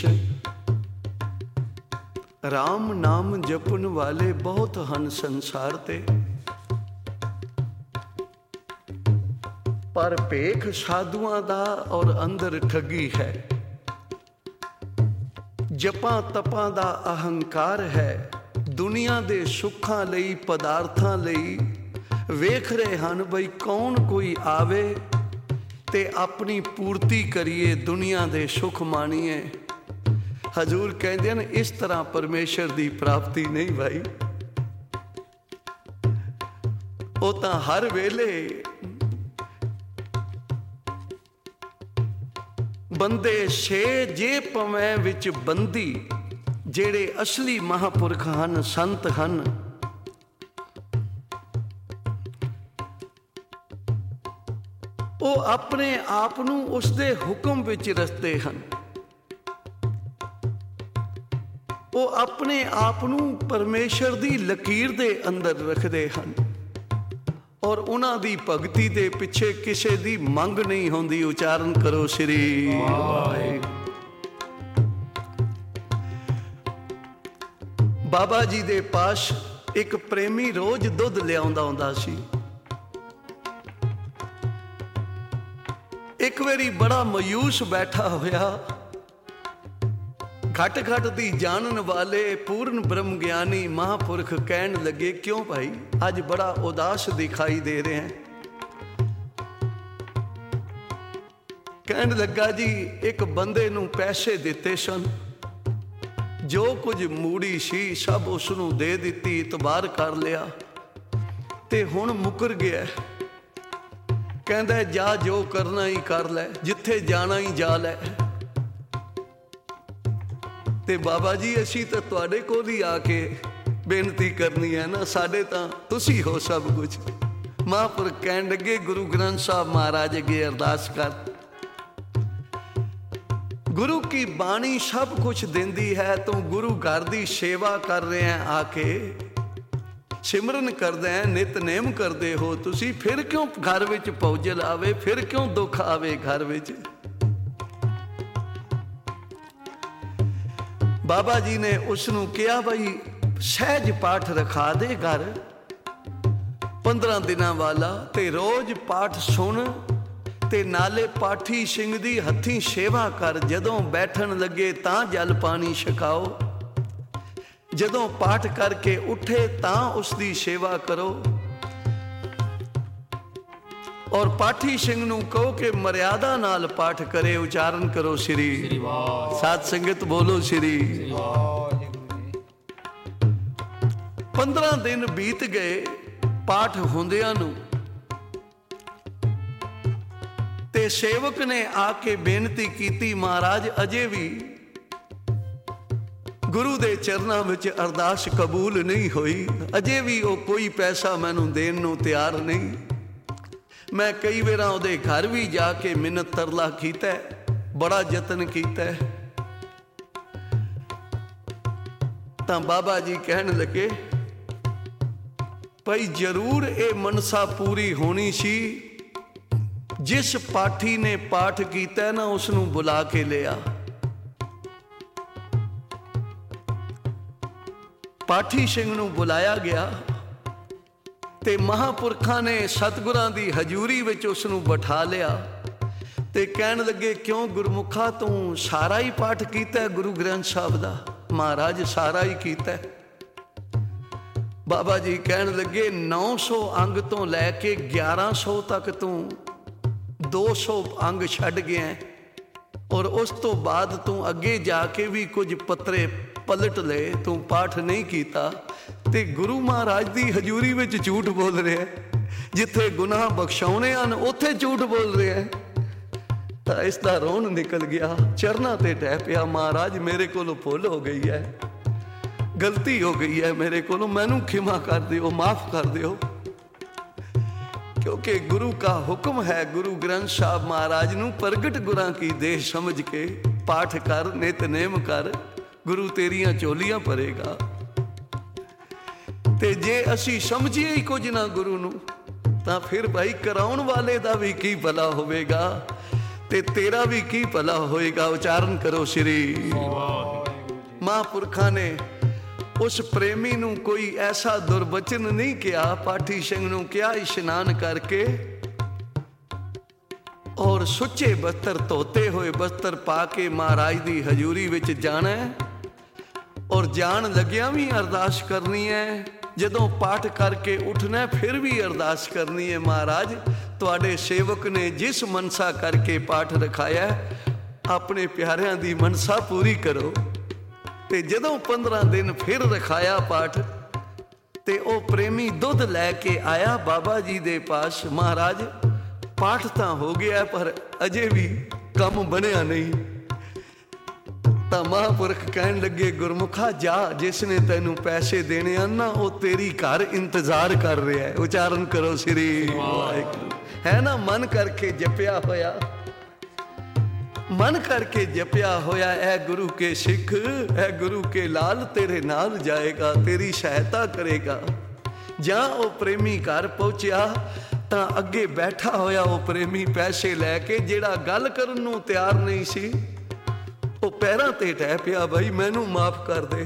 राम नाम जपਣ ਵਾਲੇ ਬਹੁਤ ਹਨ ਸੰਸਾਰ ਤੇ, ਪਰ ਭੇਖ ਸਾਧੂਆਂ ਦਾ ਔਰ ਅੰਦਰ ਠੱਗੀ ਹੈ। ਜਪਾਂ ਤਪਾਂ ਦਾ ਅਹੰਕਾਰ ਹੈ, ਦੁਨੀਆ ਦੇ ਸੁੱਖਾਂ ਲਈ ਪਦਾਰਥਾਂ ਲਈ ਵੇਖ ਰਹੇ ਹਨ ਬਈ ਕੌਣ ਕੋਈ ਆਵੇ ਤੇ ਆਪਣੀ ਪੂਰਤੀ ਕਰੀਏ, ਦੁਨੀਆ ਦੇ ਸੁੱਖ ਮਾਣੀਏ। ਹਜ਼ੂਰ ਕਹਿੰਦੇ ਹਨ ਇਸ ਤਰ੍ਹਾਂ ਪਰਮੇਸ਼ਰ ਦੀ ਪ੍ਰਾਪਤੀ ਨਹੀਂ ਭਾਈ। ਉਹ ਤਾਂ ਹਰ ਵੇਲੇ ਬੰਦੇ ਛੇ ਜੇ ਪਵੇਂ ਵਿੱਚ ਬੰਦੀ, ਜਿਹੜੇ ਅਸਲੀ ਮਹਾਂਪੁਰਖ ਹਨ, ਸੰਤ ਹਨ, ਉਹ ਆਪਣੇ ਆਪ ਨੂੰ ਉਸਦੇ ਹੁਕਮ ਵਿੱਚ ਰਚਦੇ ਹਨ। ਉਹ ਆਪਣੇ ਆਪ ਨੂੰ ਪਰਮੇਸ਼ਰ ਦੀ ਲਕੀਰ ਦੇ ਅੰਦਰ ਰੱਖਦੇ ਹਨ ਔਰ ਉਹਨਾਂ ਦੀ ਭਗਤੀ ਦੇ ਪਿੱਛੇ ਕਿਸੇ ਦੀ ਮੰਗ ਨਹੀਂ ਹੁੰਦੀ। ਉਚਾਰਨ ਕਰੋ ਸ੍ਰੀ ਵਾਹਿਗੁਰੂ। ਬਾਬਾ ਜੀ ਦੇ ਪਾਸ ਇੱਕ ਪ੍ਰੇਮੀ ਰੋਜ਼ ਦੁੱਧ ਲਿਆਉਂਦਾ ਹੁੰਦਾ ਸੀ। ਇੱਕ ਵਾਰੀ ਬੜਾ ਮਾਯੂਸ ਬੈਠਾ ਹੋਇਆ, ਘਟ ਘਟ ਦੀ ਜਾਣਨ ਵਾਲੇ ਪੂਰਨ ਬ੍ਰਹਮ ਗਿਆਨੀ ਮਹਾਂਪੁਰਖ ਕਹਿਣ ਲੱਗੇ, ਕਿਉਂ ਭਾਈ ਅੱਜ ਬੜਾ ਉਦਾਸ ਦਿਖਾਈ ਦੇ ਰਹੇ ਹੈ? ਕਹਿਣ ਲੱਗਾ ਜੀ ਇੱਕ ਬੰਦੇ ਨੂੰ ਪੈਸੇ ਦਿੱਤੇ ਸਨ, ਜੋ ਕੁਝ ਮੂੜੀ ਸੀ ਸਭ ਉਸ ਨੂੰ ਦੇ ਦਿੱਤੀ, ਇਤਬਾਰ ਕਰ ਲਿਆ ਤੇ ਹੁਣ ਮੁਕਰ ਗਿਆ। ਕਹਿੰਦਾ ਜਾ ਜੋ ਕਰਨਾ ਹੀ ਕਰ ਲੈ, ਜਿੱਥੇ ਜਾਣਾ ਹੀ ਜਾ ਲੈ। ਤੇ ਬਾਬਾ ਜੀ ਅਸੀਂ ਤਾਂ ਤੁਹਾਡੇ ਕੋਲ ਹੀ ਆ ਕੇ ਬੇਨਤੀ ਕਰਨੀ ਹੈ ਨਾ, ਸਾਡੇ ਤਾਂ ਤੁਸੀਂ ਹੋ ਸਭ ਕੁਝ। ਮਹਾਂਪੁਰਖ ਕਹਿਣ ਲੱਗੇ ਗੁਰੂ ਗ੍ਰੰਥ ਸਾਹਿਬ ਮਹਾਰਾਜ ਅੱਗੇ ਅਰਦਾਸ ਕਰ, ਗੁਰੂ ਕੀ ਬਾਣੀ ਸਭ ਕੁਝ ਦਿੰਦੀ ਹੈ, ਤੂੰ ਗੁਰੂ ਘਰ ਦੀ ਸੇਵਾ ਕਰ ਰਹੇ ਹੈ, ਆ ਕੇ ਸਿਮਰਨ ਕਰਦੇ ਹੈ, ਨਿਤਨੇਮ ਕਰਦੇ ਹੋ ਤੁਸੀਂ, ਫਿਰ ਕਿਉਂ ਘਰ ਵਿੱਚ ਪੌਜਲ ਆਵੇ, ਫਿਰ ਕਿਉਂ ਦੁੱਖ ਆਵੇ ਘਰ ਵਿੱਚ? ਬਾਬਾ ਜੀ ਨੇ ਉਸ ਨੂੰ ਕਿਹਾ ਬਈ ਸਹਿਜ ਪਾਠ ਰਖਾ ਦੇ ਘਰ ਪੰਦਰਾਂ ਦਿਨਾਂ ਵਾਲਾ, ਤੇ ਰੋਜ਼ ਪਾਠ ਸੁਣ ਤੇ ਨਾਲੇ ਪਾਠੀ ਸਿੰਘ ਦੀ ਹੱਥੀਂ ਸੇਵਾ ਕਰ। ਜਦੋਂ ਬੈਠਣ ਲੱਗੇ ਤਾਂ ਜਲ ਪਾਣੀ ਛਕਾਓ, ਜਦੋਂ ਪਾਠ ਕਰਕੇ ਉੱਠੇ ਤਾਂ ਉਸ ਦੀ ਸੇਵਾ ਕਰੋ, ਔਰ ਪਾਠੀ ਸਿੰਘ ਨੂੰ ਕਹੋ ਕਿ ਮਰਿਆਦਾ ਨਾਲ ਪਾਠ ਕਰੇ। ਉਚਾਰਨ ਕਰੋ ਸ੍ਰੀ ਵਾਹਿਗੁਰੂ। ਸਾਧ ਸੰਗਤ ਬੋਲੋ ਸ੍ਰੀ ਵਾਹਿਗੁਰੂ। ਪੰਦਰਾਂ ਦਿਨ ਬੀਤ ਗਏ ਪਾਠ ਹੁੰਦਿਆਂ ਨੂੰ, ਤੇ ਸੇਵਕ ਨੇ ਆ ਕੇ ਬੇਨਤੀ ਕੀਤੀ, ਮਹਾਰਾਜ ਅਜੇ ਵੀ ਗੁਰੂ ਦੇ ਚਰਨਾਂ ਵਿੱਚ ਅਰਦਾਸ ਕਬੂਲ ਨਹੀਂ ਹੋਈ, ਅਜੇ ਵੀ ਉਹ ਕੋਈ ਪੈਸਾ ਮੈਨੂੰ ਦੇਣ ਨੂੰ ਤਿਆਰ ਨਹੀਂ। ਮੈਂ ਕਈ ਵਾਰਾਂ ਉਹਦੇ ਘਰ ਵੀ ਜਾ ਕੇ ਮਿੰਨਤ ਤਰਲਾ ਕੀਤਾ, ਬੜਾ ਯਤਨ ਕੀਤਾ। ਤਾਂ ਬਾਬਾ ਜੀ ਕਹਿਣ ਲੱਗੇ ਭਾਈ ਜ਼ਰੂਰ ਇਹ ਮਨਸਾ ਪੂਰੀ ਹੋਣੀ ਸੀ, ਜਿਸ ਪਾਠੀ ਨੇ ਪਾਠ ਕੀਤਾ ਨਾ ਉਸ ਨੂੰ ਬੁਲਾ ਕੇ ਲਿਆ। ਪਾਠੀ ਸਿੰਘ ਨੂੰ ਬੁਲਾਇਆ ਗਿਆ ਤੇ ਮਹਾਂਪੁਰਖਾਂ ਨੇ ਸਤਿਗੁਰਾਂ ਦੀ ਹਜ਼ੂਰੀ ਵਿੱਚ ਉਸ ਨੂੰ ਬਿਠਾ ਲਿਆ ਤੇ ਕਹਿਣ ਲੱਗੇ, ਕਿਉਂ ਗੁਰਮੁਖਾ ਤੂੰ ਸਾਰਾ ਹੀ ਪਾਠ ਕੀਤਾ ਗੁਰੂ ਗ੍ਰੰਥ ਸਾਹਿਬ ਦਾ? ਮਹਾਰਾਜ ਸਾਰਾ ਹੀ ਕੀਤਾ। ਬਾਬਾ ਜੀ ਕਹਿਣ ਲੱਗੇ ਨੌ ਸੌ ਅੰਗ ਤੋਂ ਲੈ ਕੇ ਗਿਆਰਾਂ ਸੌ ਤੱਕ ਤੂੰ ਦੋ ਸੌ ਅੰਗ ਛੱਡ ਗਿਆ, ਔਰ ਉਸ ਤੋਂ ਬਾਅਦ ਤੂੰ ਅੱਗੇ ਜਾ ਕੇ ਵੀ ਕੁਝ ਪੱਤਰੇ ਪਲਟ ਲਏ, ਤੂੰ ਪਾਠ ਨਹੀਂ ਕੀਤਾ ਤੇ ਗੁਰੂ ਮਹਾਰਾਜ ਦੀ ਹਜ਼ੂਰੀ ਵਿੱਚ ਝੂਠ ਬੋਲ ਰਿਹਾ। ਜਿੱਥੇ ਗੁਨਾਹ ਬਖਸ਼ਾਉਣੇ ਹਨ ਉੱਥੇ ਝੂਠ ਬੋਲ ਰਿਹਾ। ਤਾਂ ਇਸ ਦਾ ਰੋਣ ਨਿਕਲ ਗਿਆ, ਚਰਨਾਂ ਤੇ ਟਹਿ ਪਿਆ, ਮਹਾਰਾਜ ਮੇਰੇ ਕੋਲੋਂ ਭੁੱਲ ਹੋ ਗਈ ਹੈ, ਗਲਤੀ ਹੋ ਗਈ ਹੈ ਮੇਰੇ ਕੋਲੋਂ, ਮੈਨੂੰ ਖਿਮਾ ਕਰ ਦਿਓ, ਮਾਫ ਕਰ ਦਿਓ। ਕਿਉਂਕਿ ਗੁਰੂ का ਹੁਕਮ ਹੈ, ਗੁਰੂ ਗ੍ਰੰਥ ਸਾਹਿਬ ਮਹਾਰਾਜ ਨੂੰ ਪ੍ਰਗਟ ਗੁਰਾਂ ਕੀ ਦੇਹ ਸਮਝ ਕੇ ਪਾਠ ਕਰ, ਨਿਤਨੇਮ ਕਰ, ਗੁਰੂ ਤੇਰੀਆਂ ਝੋਲੀਆਂ ਭਰੇਗਾ। ਤੇ ਜੇ ਅਸੀਂ ਸਮਝੀਏ ਹੀ ਕੁਝ ਨਾ ਗੁਰੂ ਨੂੰ, ਤਾਂ ਫਿਰ ਭਾਈ ਕਰਾਉਣ ਵਾਲੇ ਦਾ ਵੀ ਕੀ ਭਲਾ ਹੋਵੇਗਾ ਤੇ ਤੇਰਾ ਵੀ ਕੀ ਭਲਾ ਹੋਏਗਾ। ਉਚਾਰਨ ਕਰੋ ਸ੍ਰੀ ਮਹਾਂਪੁਰਖਾਂ ਨੇ ਉਸ ਪ੍ਰੇਮੀ ਨੂੰ ਕੋਈ ਐਸਾ ਦੁਰਬਚਨ ਨਹੀਂ ਕਿਹਾ। ਪਾਠੀ ਸਿੰਘ ਨੂੰ ਕਿਹਾ ਇਸ਼ਨਾਨ ਕਰਕੇ ਔਰ ਸੁੱਚੇ ਬਸਤਰ, ਧੋਤੇ ਹੋਏ ਬਸਤਰ ਪਾ ਕੇ ਮਹਾਰਾਜ ਦੀ ਹਜ਼ੂਰੀ ਵਿੱਚ ਜਾਣਾ, ਔਰ ਜਾਣ ਲੱਗਿਆ ਵੀ ਅਰਦਾਸ ਕਰਨੀ ਹੈ। ਜਦੋਂ ਪਾਠ ਕਰਕੇ ਉੱਠਣਾ ਫਿਰ ਵੀ ਅਰਦਾਸ ਕਰਨੀ ਹੈ, ਮਹਾਰਾਜ ਤੁਹਾਡੇ ਸੇਵਕ ਨੇ ਜਿਸ ਮਨਸਾ ਕਰਕੇ ਪਾਠ ਰਖਾਇਆ, ਆਪਣੇ ਪਿਆਰਿਆਂ ਦੀ ਮਨਸਾ ਪੂਰੀ ਕਰੋ। ਤੇ ਜਦੋਂ ਪੰਦਰਾਂ ਦਿਨ ਫਿਰ ਰਖਾਇਆ ਪਾਠ, ਤੇ ਉਹ ਪ੍ਰੇਮੀ ਦੁੱਧ ਲੈ ਕੇ ਆਇਆ ਬਾਬਾ ਜੀ ਦੇ ਪਾਸ। ਮਹਾਰਾਜ ਪਾਠ ਤਾਂ ਹੋ ਗਿਆ ਪਰ ਅਜੇ ਵੀ ਕੰਮ ਬਣਿਆ ਨਹੀਂ। ਤਾਂ ਮਹਾਂਪੁਰਖ ਕਹਿਣ ਲੱਗੇ, ਗੁਰਮੁਖਾ ਜਾ, ਜਿਸ ਨੇ ਤੈਨੂੰ ਪੈਸੇ ਦੇਣੇ ਹਨ ਨਾ, ਉਹ ਤੇਰੀ ਘਰ ਇੰਤਜ਼ਾਰ ਕਰ ਰਿਹਾ ਹੈ। ਉਚਾਰਨ ਕਰੋ ਸ੍ਰੀ ਵਾਹਿਗੁਰੂ। ਹੈ ਨਾ ਮਨ ਕਰਕੇ ਜਪਿਆ ਹੋਇਆ, ਮਨ ਕਰਕੇ ਜਪਿਆ ਹੋਇਆ, ਐ ਗੁਰੂ ਕੇ ਸਿੱਖ, ਐ ਗੁਰੂ ਕੇ ਲਾਲ ਤੇਰੇ ਨਾਲ ਜਾਏਗਾ, ਤੇਰੀ ਸਹਾਇਤਾ ਕਰੇਗਾ। ਜਾਂ ਉਹ ਪ੍ਰੇਮੀ ਘਰ ਪਹੁੰਚਿਆ ਤਾਂ ਅੱਗੇ ਬੈਠਾ ਹੋਇਆ ਉਹ ਪ੍ਰੇਮੀ ਪੈਸੇ ਲੈ ਕੇ, ਜਿਹੜਾ ਗੱਲ ਕਰਨ ਨੂੰ ਤਿਆਰ ਨਹੀਂ ਸੀ, ਉਹ ਪੈਰਾਂ ਤੇ ਟਹਿ ਪਿਆ, ਬਾਈ ਮੈਨੂੰ ਮਾਫ ਕਰ ਦੇ,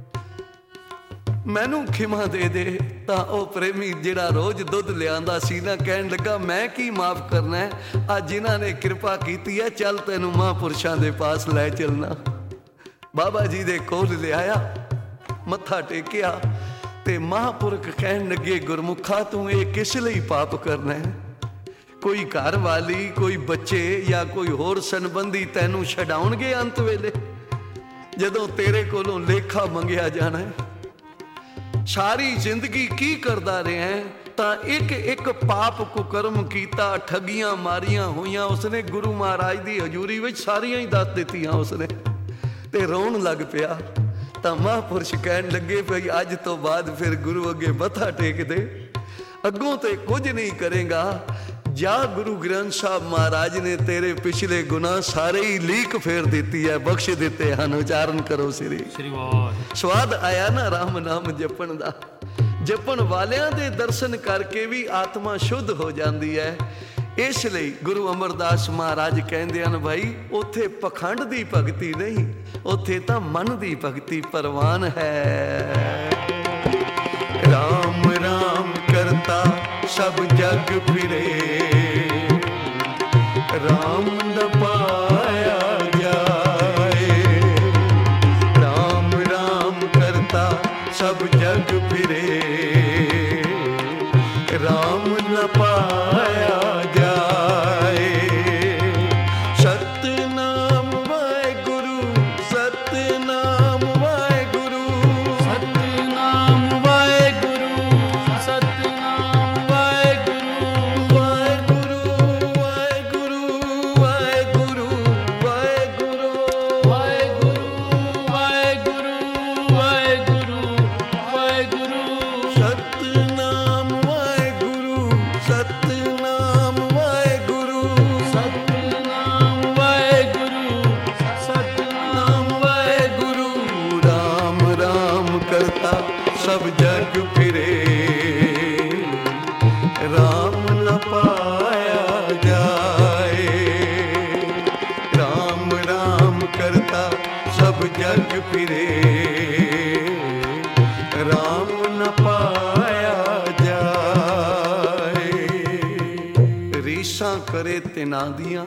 ਮੈਨੂੰ ਖਿਮਾ ਦੇ ਦੇ। ਤਾਂ ਉਹ ਪ੍ਰੇਮੀ ਜਿਹੜਾ ਰੋਜ਼ ਦੁੱਧ ਲਿਆਂਦਾ ਸੀ ਨਾ, ਕਹਿਣ ਲੱਗਾ ਮੈਂ ਕੀ ਮਾਫ ਕਰਨਾ ਹੈ, ਆ ਜਿਨ੍ਹਾਂ ਨੇ ਕਿਰਪਾ ਕੀਤੀ ਹੈ, ਚੱਲ ਤੈਨੂੰ ਮਹਾਂਪੁਰਸ਼ਾਂ ਦੇ ਪਾਸ ਲੈ ਚੱਲਣਾ। ਬਾਬਾ ਜੀ ਦੇ ਕੋਲ ਲਿਆਇਆ, ਮੱਥਾ ਟੇਕਿਆ ਤੇ ਮਹਾਂਪੁਰਖ ਕਹਿਣ ਲੱਗੇ, ਗੁਰਮੁਖਾ ਤੂੰ ਇਹ ਕਿਸ ਲਈ ਪਾਪ ਕਰਨਾ ਹੈ? ਕੋਈ ਘਰ ਵਾਲੀ, ਕੋਈ ਬੱਚੇ ਜਾਂ ਕੋਈ ਹੋਰ ਸੰਬੰਧੀ ਤੈਨੂੰ ਛਡਾਉਣਗੇ ਅੰਤ ਵੇਲੇ, ਜਦੋਂ ਤੇਰੇ ਕੋਲੋਂ ਲੇਖਾ ਮੰਗਿਆ ਜਾਣਾ ਹੈ? ਸਾਰੀ ਜ਼ਿੰਦਗੀ ਕੀ ਕਰਦਾ ਰਿਹਾ ਹੈ? ਤਾਂ ਇੱਕ ਇੱਕ ਪਾਪ ਕੁਕਰਮ ਕੀਤਾ, ਠੱਗੀਆਂ ਮਾਰੀਆਂ ਹੋਈਆਂ ਉਸਨੇ, ਗੁਰੂ ਮਹਾਰਾਜ ਦੀ ਹਜ਼ੂਰੀ ਵਿੱਚ ਸਾਰੀਆਂ ਹੀ ਦੱਸ ਦਿੱਤੀਆਂ ਉਸਨੇ, ਤੇ ਰੋਣ ਲੱਗ ਪਿਆ। ਤਾਂ ਮਹਾਂਪੁਰਸ਼ ਕਹਿਣ ਲੱਗੇ, ਭਈ ਅੱਜ ਤੋਂ ਬਾਅਦ ਫਿਰ ਗੁਰੂ ਅੱਗੇ ਮੱਥਾ ਟੇਕ ਦੇ, ਅੱਗੋਂ ਤੇ ਕੁਝ ਨਹੀਂ ਕਰੇਗਾ। ਜਾ, ਗੁਰੂ ਗ੍ਰੰਥ ਸਾਹਿਬ ਮਹਾਰਾਜ ਨੇ ਤੇਰੇ ਪਿਛਲੇ ਗੁਨਾਹ ਸਾਰੇ ਹੀ ਲੀਕ ਫੇਰ ਦਿੱਤੀ ਹੈ, ਬਖਸ਼ ਦਿੱਤੇ ਹਨ। ਉਚਾਰਨ ਕਰੋ ਸ੍ਰੀ ਸ੍ਰੀ ਵਾਹਿਗੁਰੂ। ਸਵਾਦ ਆਇਆ ਨਾ ਰਾਮ ਨਾਮ ਜਪਣ ਦਾ। ਜਪਣ ਵਾਲਿਆਂ ਦੇ ਦਰਸ਼ਨ ਕਰਕੇ ਵੀ ਆਤਮਾ ਸ਼ੁੱਧ ਹੋ ਜਾਂਦੀ ਹੈ। ਇਸ ਲਈ ਗੁਰੂ ਅਮਰਦਾਸ ਮਹਾਰਾਜ ਕਹਿੰਦੇ ਹਨ, ਭਾਈ ਉੱਥੇ ਪਖੰਡ ਦੀ ਭਗਤੀ ਨਹੀਂ, ਉੱਥੇ ਤਾਂ ਮਨ ਦੀ ਭਗਤੀ ਪ੍ਰਵਾਨ ਹੈ। ਰਾਮ ਰਾਮ ਕਰਤਾ ਸਭ ਜਗ ਫਿਰੇ, ਰਾਮ ਨ ਪਾਇਆ ਜਾਏ। ਰਾਮ ਰਾਮ ਕਰਤਾ ਸਭ ਜਗ ਫਿਰੇ, ਰਾਮ ਨ ਪਾਇਆ ਜਾਏ। ਸਤਿਨਾਮ ਵਾਹਿਗੁਰੂ, ਸਤਿਨਾਮ ਵਾਹਿਗੁਰੂ, ਸਤਿਨਾਮ ਵਾਹਿਗੁਰੂ, ਸਤਿਨਾਮ ਵਾਹਿਗੁਰੂ, ਵਾਹਿਗੁਰੂ ਵਾਹਿਗੁਰੂ ਵਾਹਿਗੁਰੂ ਵਾਹਿਗੁਰੂ ਵਾਹਿਗੁਰੂ ਵਾਹਿਗੁਰੂ ਵਾਹਿਗੁਰੂ ਵਾਹਿਗੁਰੂ। ਸਤਿਨਾਮ ਵਾਹਿਗੁਰੂ, ਸਤਿਨਾਮ ਵਾਹਿਗੁਰੂ, ਸਤਿਨਾਮ ਵਾਹਿਗੁਰੂ, ਸਤਿਨਾਮ ਵਾਹਿਗੁਰੂ। ਰਾਮ ਰਾਮ ਕਰਤਾ ਸਭ ਜਗ ਫਿਰੇ, ਰਾਮ ਨ ਪਾਇਆ ਜਾਏ। ਰਾਮ ਰਾਮ ਕਰਤਾ ਸਭ ਜਗ ਫਿਰੇ, ਰਾਮ ਨ ਪਾਇਆ ਜਾਏ। ਰੀਸਾਂ ਕਰੇ ਤਿਨਾਂ ਦੀਆਂ,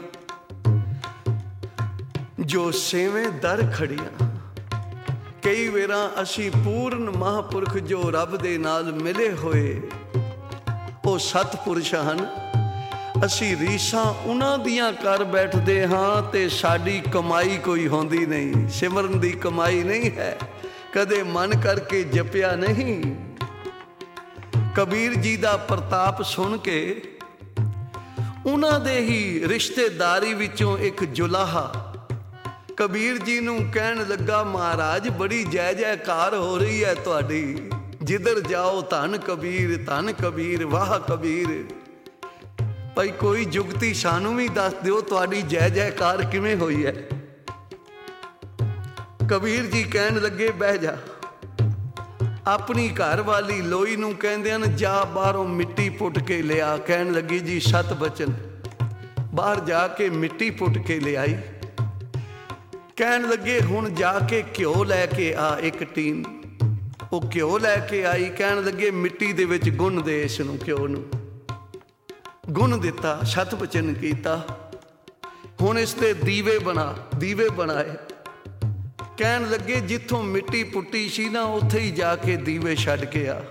ਜੋ ਸੇਵੇਂ ਦਰ ਖੜੀਆਂ। ਕਈ ਵੇਰਾਂ ਅਸੀਂ ਪੂਰਨ ਮਹਾਂਪੁਰਖ ਜੋ ਰੱਬ ਦੇ ਨਾਲ ਮਿਲੇ ਹੋਏ, ਉਹ ਸਤਿਪੁਰਸ਼ ਹਨ, ਅਸੀਂ ਰੀਸਾਂ ਉਹਨਾਂ ਦੀਆਂ ਕਰ ਬੈਠਦੇ ਹਾਂ ਤੇ ਸਾਡੀ ਕਮਾਈ ਕੋਈ ਹੁੰਦੀ ਨਹੀਂ। ਸਿਮਰਨ ਦੀ ਕਮਾਈ ਨਹੀਂ ਹੈ, ਕਦੇ ਮਨ ਕਰਕੇ ਜਪਿਆ ਨਹੀਂ। ਕਬੀਰ ਜੀ ਦਾ ਪ੍ਰਤਾਪ ਸੁਣ ਕੇ ਉਹਨਾਂ ਦੇ ਹੀ ਰਿਸ਼ਤੇਦਾਰੀ ਵਿੱਚੋਂ ਇੱਕ ਜੁਲਾਹਾ ਕਬੀਰ ਜੀ ਨੂੰ ਕਹਿਣ ਲੱਗਾ, ਮਹਾਰਾਜ ਬੜੀ ਜੈ ਜੈਕਾਰ ਹੋ ਰਹੀ ਹੈ ਤੁਹਾਡੀ, ਜਿੱਧਰ ਜਾਓ ਧੰਨ ਕਬੀਰ, ਧੰਨ ਕਬੀਰ, ਵਾਹ ਕਬੀਰ। ਭਾਈ ਕੋਈ ਜੁਗਤੀ ਸਾਨੂੰ ਵੀ ਦੱਸ ਦਿਓ, ਤੁਹਾਡੀ ਜੈ ਜੈਕਾਰ ਕਿਵੇਂ ਹੋਈ ਹੈ। ਕਬੀਰ ਜੀ ਕਹਿਣ ਲੱਗੇ, ਬਹਿ ਜਾ। ਆਪਣੀ ਘਰ ਵਾਲੀ ਲੋਈ ਨੂੰ ਕਹਿੰਦੇ ਹਨ, ਜਾ ਬਾਹਰੋਂ ਮਿੱਟੀ ਪੁੱਟ ਕੇ ਲਿਆ। ਕਹਿਣ ਲੱਗੀ ਜੀ ਸਤ ਬਚਨ। ਬਾਹਰ ਜਾ ਕੇ ਮਿੱਟੀ ਪੁੱਟ ਕੇ ਲਿਆਈ। ਕਹਿਣ ਲੱਗੇ ਹੁਣ ਜਾ ਕੇ ਘਿਓ ਲੈ ਕੇ ਆ ਇੱਕ ਟੀਨ। ਉਹ ਘਿਓ ਲੈ ਕੇ ਆਈ। ਕਹਿਣ ਲੱਗੇ ਮਿੱਟੀ ਦੇ ਵਿੱਚ ਗੁੰਨ ਦੇ ਇਸ ਨੂੰ, ਘਿਓ ਨੂੰ ਗੁੰਨ ਦਿੱਤਾ, ਸਤ ਬਚਨ ਕੀਤਾ। ਹੁਣ ਇਸ ਦੇ ਦੀਵੇ ਬਣਾ। ਦੀਵੇ ਬਣਾਏ। ਕਹਿਣ ਲੱਗੇ ਜਿੱਥੋਂ ਮਿੱਟੀ ਪੁੱਟੀ ਸੀ ਨਾ ਉੱਥੇ ਹੀ ਜਾ ਕੇ ਦੀਵੇ ਛੱਡ ਕੇ ਆ।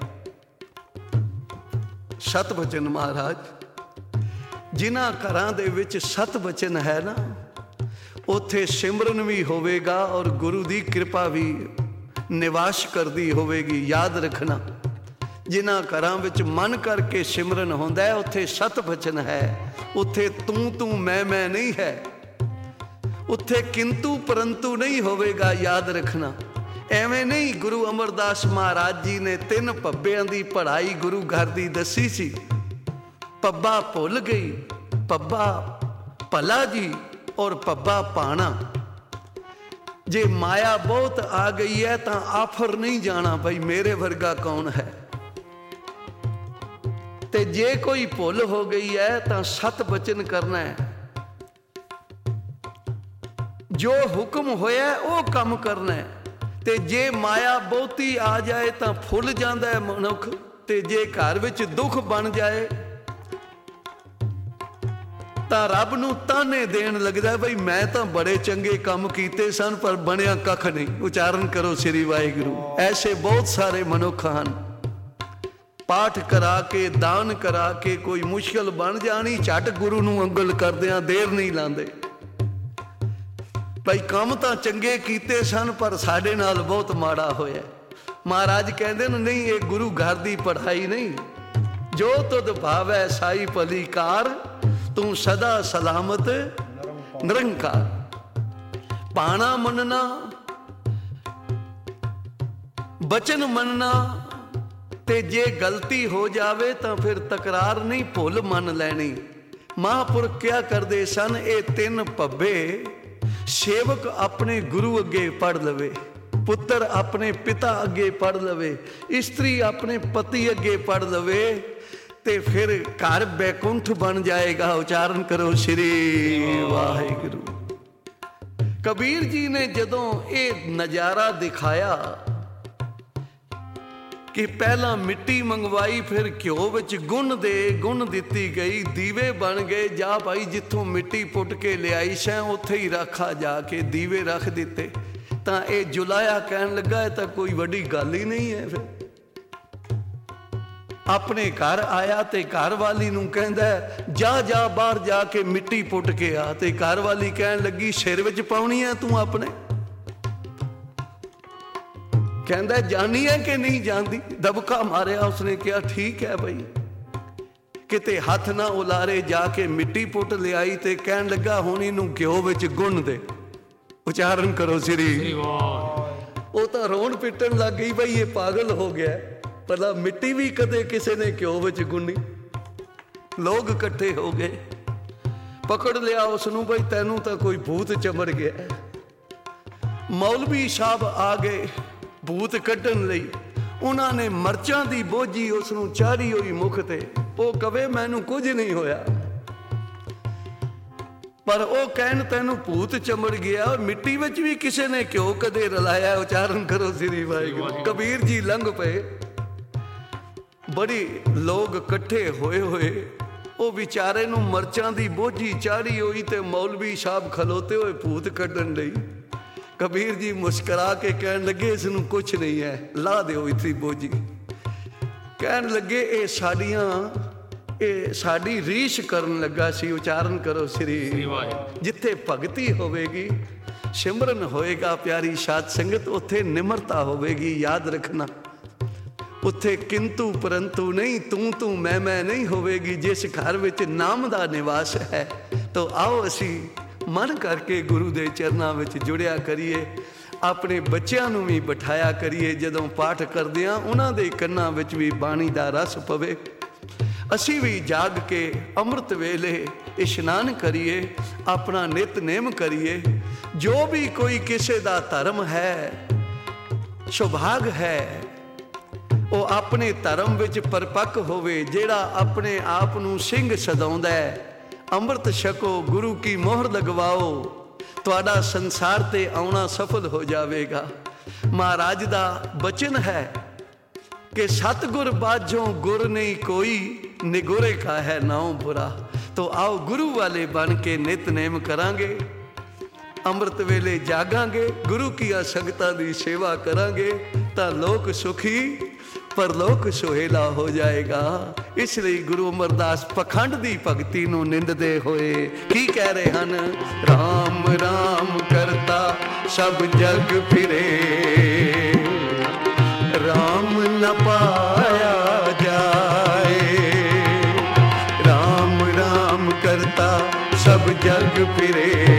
ਸਤ ਬਚਨ ਮਹਾਰਾਜ, ਜਿਨ੍ਹਾਂ ਘਰਾਂ ਦੇ ਵਿੱਚ ਸਤ ਬਚਨ ਹੈ ਨਾ ਉੱਥੇ ਸਿਮਰਨ ਵੀ ਹੋਵੇਗਾ ਔਰ ਗੁਰੂ ਦੀ ਕਿਰਪਾ ਵੀ ਨਿਵਾਸ ਕਰਦੀ ਹੋਵੇਗੀ। ਯਾਦ ਰੱਖਣਾ, ਜਿਨ੍ਹਾਂ ਘਰਾਂ ਵਿੱਚ ਮਨ ਕਰਕੇ ਸਿਮਰਨ ਹੁੰਦਾ ਹੈ ਉੱਥੇ ਸਤ ਬਚਨ ਹੈ, ਉੱਥੇ ਤੂੰ ਤੂੰ ਮੈਂ ਮੈਂ ਨਹੀਂ ਹੈ, ਉੱਥੇ ਕਿੰਤੂ ਪਰੰਤੂ ਨਹੀਂ ਹੋਵੇਗਾ। ਯਾਦ ਰੱਖਣਾ, ਐਵੇਂ ਨਹੀਂ। ਗੁਰੂ ਅਮਰਦਾਸ ਮਹਾਰਾਜ ਜੀ ਨੇ ਤਿੰਨ ਪੱਬਿਆਂ ਦੀ ਪੜ੍ਹਾਈ ਗੁਰੂ ਘਰ ਦੀ ਦੱਸੀ ਸੀ। ਪੱਬਾ ਭੁੱਲ ਗਈ, ਪੱਬਾ ਭਲਾ ਜੀ ਔਰ ਪੱਬਾ ਪਾਣਾ। ਜੇ ਮਾਇਆ ਬਹੁਤ ਆ ਗਈ ਹੈ ਤਾਂ ਆਫਰ ਨਹੀਂ ਜਾਣਾ ਬਈ ਮੇਰੇ ਵਰਗਾ ਕੌਣ ਹੈ। ਤੇ ਜੇ ਕੋਈ ਭੁੱਲ ਹੋ ਗਈ ਹੈ ਤਾਂ ਸਤ ਬਚਨ ਕਰਨਾ ਹੈ। ਜੋ ਹੁਕਮ ਹੋਇਆ ਉਹ ਕੰਮ ਕਰਨਾ ਹੈ। ਤੇ ਜੇ ਮਾਇਆ ਬਹੁਤੀ ਆ ਜਾਏ ਤਾਂ ਫੁੱਲ ਜਾਂਦਾ ਹੈ ਮਨੁੱਖ। ਤੇ ਜੇ ਘਰ ਵਿੱਚ ਦੁੱਖ ਬਣ ਜਾਏ ਤਾਂ ਰੱਬ ਨੂੰ ਤਾਨੇ ਦੇਣ ਲੱਗਦਾ, ਬਈ ਮੈਂ ਤਾਂ ਬੜੇ ਚੰਗੇ ਕੰਮ ਕੀਤੇ ਸਨ ਪਰ ਬਣਿਆ ਕੱਖ ਨਹੀਂ। ਉਚਾਰਨ ਕਰੋ ਸ੍ਰੀ ਵਾਹਿਗੁਰੂ। ਐਸੇ ਬਹੁਤ ਸਾਰੇ ਮਨੁੱਖ ਹਨ, ਪਾਠ ਕਰਾ ਕੇ ਦਾਨ ਕਰਾ ਕੇ ਕੋਈ ਮੁਸ਼ਕਿਲ ਬਣ ਜਾਣੀ, ਝੱਟ ਗੁਰੂ ਨੂੰ ਉਂਗਲ ਕਰਦਿਆਂ ਦੇਰ ਨਹੀਂ ਲਾਉਂਦੇ। ਭਾਈ ਕੰਮ ਤਾਂ ਚੰਗੇ ਕੀਤੇ ਸਨ ਪਰ ਸਾਡੇ ਨਾਲ ਬਹੁਤ ਮਾੜਾ ਹੋਇਆ। ਮਹਾਰਾਜ ਕਹਿੰਦੇ ਨੇ ਨਹੀਂ, ਇਹ ਗੁਰੂ ਘਰ ਦੀ ਪੜ੍ਹਾਈ ਨਹੀਂ। ਜੋ ਤੁਧ ਭਾਵੈ ਸਾਈ ਭਲੀ ਕਾਰ, ਤੂੰ ਸਦਾ ਸਲਾਮਤ ਨਿਰੰਕਾਰ। ਪਾਣਾ ਮੰਨਣਾ, ਬਚਨ ਮੰਨਣਾ, ਤੇ ਜੇ ਗਲਤੀ ਹੋ ਜਾਵੇ ਤਾਂ ਫਿਰ ਤਕਰਾਰ ਨਹੀਂ, ਭੁੱਲ ਮੰਨ ਲੈਣੀ। ਮਹਾਂਪੁਰਖ ਕਿਆ ਕਰਦੇ ਸਨ, ਇਹ ਤਿੰਨ ਪੱਬੇ ਸੇਵਕ ਆਪਣੇ ਗੁਰੂ ਅੱਗੇ ਪੜ੍ਹ ਲਵੇ, ਪੁੱਤਰ ਆਪਣੇ ਪਿਤਾ ਅੱਗੇ ਪੜ੍ਹ ਲਵੇ, ਇਸਤਰੀ ਆਪਣੇ ਪਤੀ ਅੱਗੇ ਪੜ੍ਹ ਲਵੇ ਤੇ ਫਿਰ ਘਰ ਬੈਕੁੰਠ ਬਣ ਜਾਏਗਾ। ਉਚਾਰਨ ਕਰੋ ਸ੍ਰੀ ਵਾਹਿਗੁਰੂ। ਕਬੀਰ ਜੀ ਨੇ ਜਦੋਂ ਇਹ ਨਜ਼ਾਰਾ ਦਿਖਾਇਆ ਕਿ ਪਹਿਲਾਂ ਮਿੱਟੀ ਮੰਗਵਾਈ, ਫਿਰ ਘਿਓ ਵਿੱਚ ਗੁੰਨ ਦੇ ਗੁੰਨ ਦਿੱਤੀ ਗਈ, ਦੀਵੇ ਬਣ ਗਏ। ਜਾ ਭਾਈ ਜਿੱਥੋਂ ਮਿੱਟੀ ਪੁੱਟ ਕੇ ਲਿਆਈ ਸੈਂ ਉੱਥੇ ਹੀ ਰੱਖਾ, ਜਾ ਕੇ ਦੀਵੇ ਰੱਖ ਦਿੱਤੇ। ਤਾਂ ਇਹ ਜੁਲਾਇਆ ਕਹਿਣ ਲੱਗਾ ਇਹ ਤਾਂ ਕੋਈ ਵੱਡੀ ਗੱਲ ਹੀ ਨਹੀਂ ਹੈ। ਫਿਰ ਆਪਣੇ ਘਰ ਆਇਆ ਤੇ ਘਰ ਵਾਲੀ ਨੂੰ ਕਹਿੰਦਾ ਜਾ ਜਾ ਬਾਹਰ ਜਾ ਕੇ ਮਿੱਟੀ ਪੁੱਟ ਕੇ ਆ। ਤੇ ਘਰ ਵਾਲੀ ਕਹਿਣ ਲੱਗੀ ਸਿਰ ਵਿੱਚ ਪਾਉਣੀ ਹੈ ਤੂੰ ਆਪਣੇ? ਕਹਿੰਦਾ ਜਾਣੀ ਹੈ ਕਿ ਨਹੀਂ ਜਾਂਦੀ? ਦਬਕਾ ਮਾਰਿਆ। ਉਸਨੇ ਕਿਹਾ ਠੀਕ ਹੈ ਬਈ। ਕਿਤੇ ਹੱਥ ਨਾ ਉਲਾਰੇ, ਜਾ ਕੇ ਮਿੱਟੀ ਪੁੱਟ ਲਿਆਈ ਤੇ ਕਹਿਣ ਲੱਗਾ ਹੁਣ ਇਹਨੂੰ ਘਿਓ ਵਿੱਚ ਗੁੰਨ ਦੇ। ਉਚਾਰਨ ਕਰੋ ਸ੍ਰੀ। ਉਹ ਤਾਂ ਰੋਣ ਪਿੱਟਣ ਲੱਗ ਗਈ, ਬਈ ਇਹ ਪਾਗਲ ਹੋ ਗਿਆ। ਭਲਾ ਮਿੱਟੀ ਵੀ ਕਦੇ ਕਿਸੇ ਨੇ ਘਿਓ ਵਿੱਚ ਗੁੰਨੀ? ਲੋਕ ਇਕੱਠੇ ਹੋ ਗਏ, ਪਕੜ ਲਿਆ ਉਸ ਨੂੰ, ਬਈ ਤੈਨੂੰ ਤਾਂ ਕੋਈ ਭੂਤ ਚਮੜ ਗਿਆ। ਮੌਲਵੀ ਸਾਹਿਬ ਆ ਗਏ ਭੂਤ ਕੱਢਣ ਲਈ। ਉਹਨਾਂ ਨੇ ਮਰਚਾਂ ਦੀ ਬੋਝੀ ਉਸ ਨੂੰ ਚਾੜੀ ਹੋਈ ਮੁਖ ਤੇ। ਉਹ ਕਵੇ ਮੈਨੂੰ ਕੁਝ ਨਹੀਂ ਹੋਇਆ, ਪਰ ਉਹ ਕਹਿਣ ਤੈਨੂੰ ਭੂਤ ਚਮੜ ਗਿਆ। ਮਿੱਟੀ ਵਿੱਚ ਵੀ ਕਿਸੇ ਨੇ ਘਿਓ ਕਦੇ ਰਲਾਇਆ? ਉਚਾਰਨ ਕਰੋ ਸ੍ਰੀ ਵਾਹਿਗੁਰੂ। ਕਬੀਰ ਜੀ ਲੰਘ ਪਏ, ਬੜੀ ਲੋਕ ਇਕੱਠੇ ਹੋਏ ਹੋਏ। ਉਹ ਵਿਚਾਰੇ ਨੂੰ ਮਰਚਾਂ ਦੀ ਬੋਝੀ ਚਾੜੀ ਹੋਈ ਤੇ ਮੌਲਵੀ ਸਾਹਿਬ ਖਲੋਤੇ ਹੋਏ ਭੂਤ ਕੱਢਣ ਲਈ। ਕਬੀਰ ਜੀ ਮੁਸਕਰਾ ਕੇ ਕਹਿਣ ਲੱਗੇ ਇਸ ਨੂੰ ਕੁਛ ਨਹੀਂ ਹੈ, ਲਾ ਦਿਓ ਇਤਨੀ ਬੋਝੀ। ਕਹਿਣ ਲੱਗੇ ਇਹ ਸਾਡੀਆਂ ਇਹ ਸਾਡੀ ਰੀਸ਼ ਕਰਨ ਲੱਗਾ ਸੀ। ਉਚਾਰਨ ਕਰੋ ਸ੍ਰੀ ਵਾਹਿਗੁਰੂ। ਜਿੱਥੇ ਭਗਤੀ ਹੋਵੇਗੀ, ਸਿਮਰਨ ਹੋਏਗਾ ਪਿਆਰੀ ਸਾਧ ਸੰਗਤ, ਉੱਥੇ ਨਿਮਰਤਾ ਹੋਵੇਗੀ। ਯਾਦ ਰੱਖਣਾ, ਉੱਥੇ ਕਿੰਤੂ ਪਰੰਤੂ ਨਹੀਂ, ਤੂੰ ਤੂੰ ਮੈਂ ਮੈਂ ਨਹੀਂ ਹੋਵੇਗੀ। ਜਿਸ ਘਰ ਵਿੱਚ ਨਾਮ ਦਾ ਨਿਵਾਸ ਹੈ, ਤਾਂ ਆਓ ਅਸੀਂ ਮਨ ਕਰਕੇ ਗੁਰੂ ਦੇ ਚਰਨਾਂ ਵਿੱਚ ਜੁੜਿਆ ਕਰੀਏ। ਆਪਣੇ ਬੱਚਿਆਂ ਨੂੰ ਵੀ ਬਿਠਾਇਆ ਕਰੀਏ। ਜਦੋਂ ਪਾਠ ਕਰਦੇ ਹਾਂ, ਉਹਨਾਂ ਦੇ ਕੰਨਾਂ ਵਿੱਚ ਵੀ ਬਾਣੀ ਦਾ ਰਸ ਪਵੇ। ਅਸੀਂ ਵੀ ਜਾਗ ਕੇ ਅੰਮ੍ਰਿਤ ਵੇਲੇ ਇਸ਼ਨਾਨ ਕਰੀਏ, ਆਪਣਾ ਨਿਤਨੇਮ ਕਰੀਏ। ਜੋ ਵੀ ਕੋਈ ਕਿਸੇ ਦਾ ਧਰਮ ਹੈ, ਸੁਭਾਗ ਹੈ, ਉਹ ਆਪਣੇ ਧਰਮ ਵਿੱਚ ਪਰਪੱਕ ਹੋਵੇ। ਜਿਹੜਾ ਆਪਣੇ ਆਪ ਨੂੰ ਸਿੰਘ ਸਦਾਉਂਦਾ ਹੈ, ਅੰਮ੍ਰਿਤ ਛਕੋ, ਗੁਰੂ ਕੀ ਮੋਹਰ ਲਗਵਾਓ, ਤੁਹਾਡਾ ਸੰਸਾਰ ਤੇ ਆਉਣਾ ਸਫਲ ਹੋ ਜਾਵੇਗਾ। ਮਹਾਰਾਜ ਦਾ ਬਚਨ ਹੈ ਕਿ ਸਤਿਗੁਰ ਬਾਝੋਂ ਗੁਰ ਨਹੀਂ ਕੋਈ, ਨਿਗੁਰੇ ਕਾ ਹੈ ਨਾਉ ਬੁਰਾ। ਤੋ ਆਓ ਗੁਰੂ ਵਾਲੇ ਬਣ ਕੇ ਨਿਤਨੇਮ ਕਰਾਂਗੇ, ਅੰਮ੍ਰਿਤ ਵੇਲੇ ਜਾਗਾਂਗੇ, ਗੁਰੂ ਕੀਆਂ ਸੰਗਤਾਂ ਦੀ ਸੇਵਾ ਕਰਾਂਗੇ, ਤਾਂ ਲੋਕ ਸੁਖੀ ਪਰਲੋਕ ਸੁਹੇਲਾ ਹੋ ਜਾਏਗਾ। ਇਸ ਲਈ ਗੁਰੂ ਅਮਰਦਾਸ ਪਖੰਡ ਦੀ ਭਗਤੀ ਨੂੰ ਨਿੰਦਦੇ ਹੋਏ ਕੀ ਕਹਿ ਰਹੇ ਹਨ? ਰਾਮ ਰਾਮ ਕਰਤਾ ਸਭ ਜਗ ਫਿਰੇ, ਰਾਮ ਨ ਪਾਇਆ ਜਾਏ। ਰਾਮ ਰਾਮ ਕਰਤਾ ਸਭ ਜਗ ਫਿਰੇ,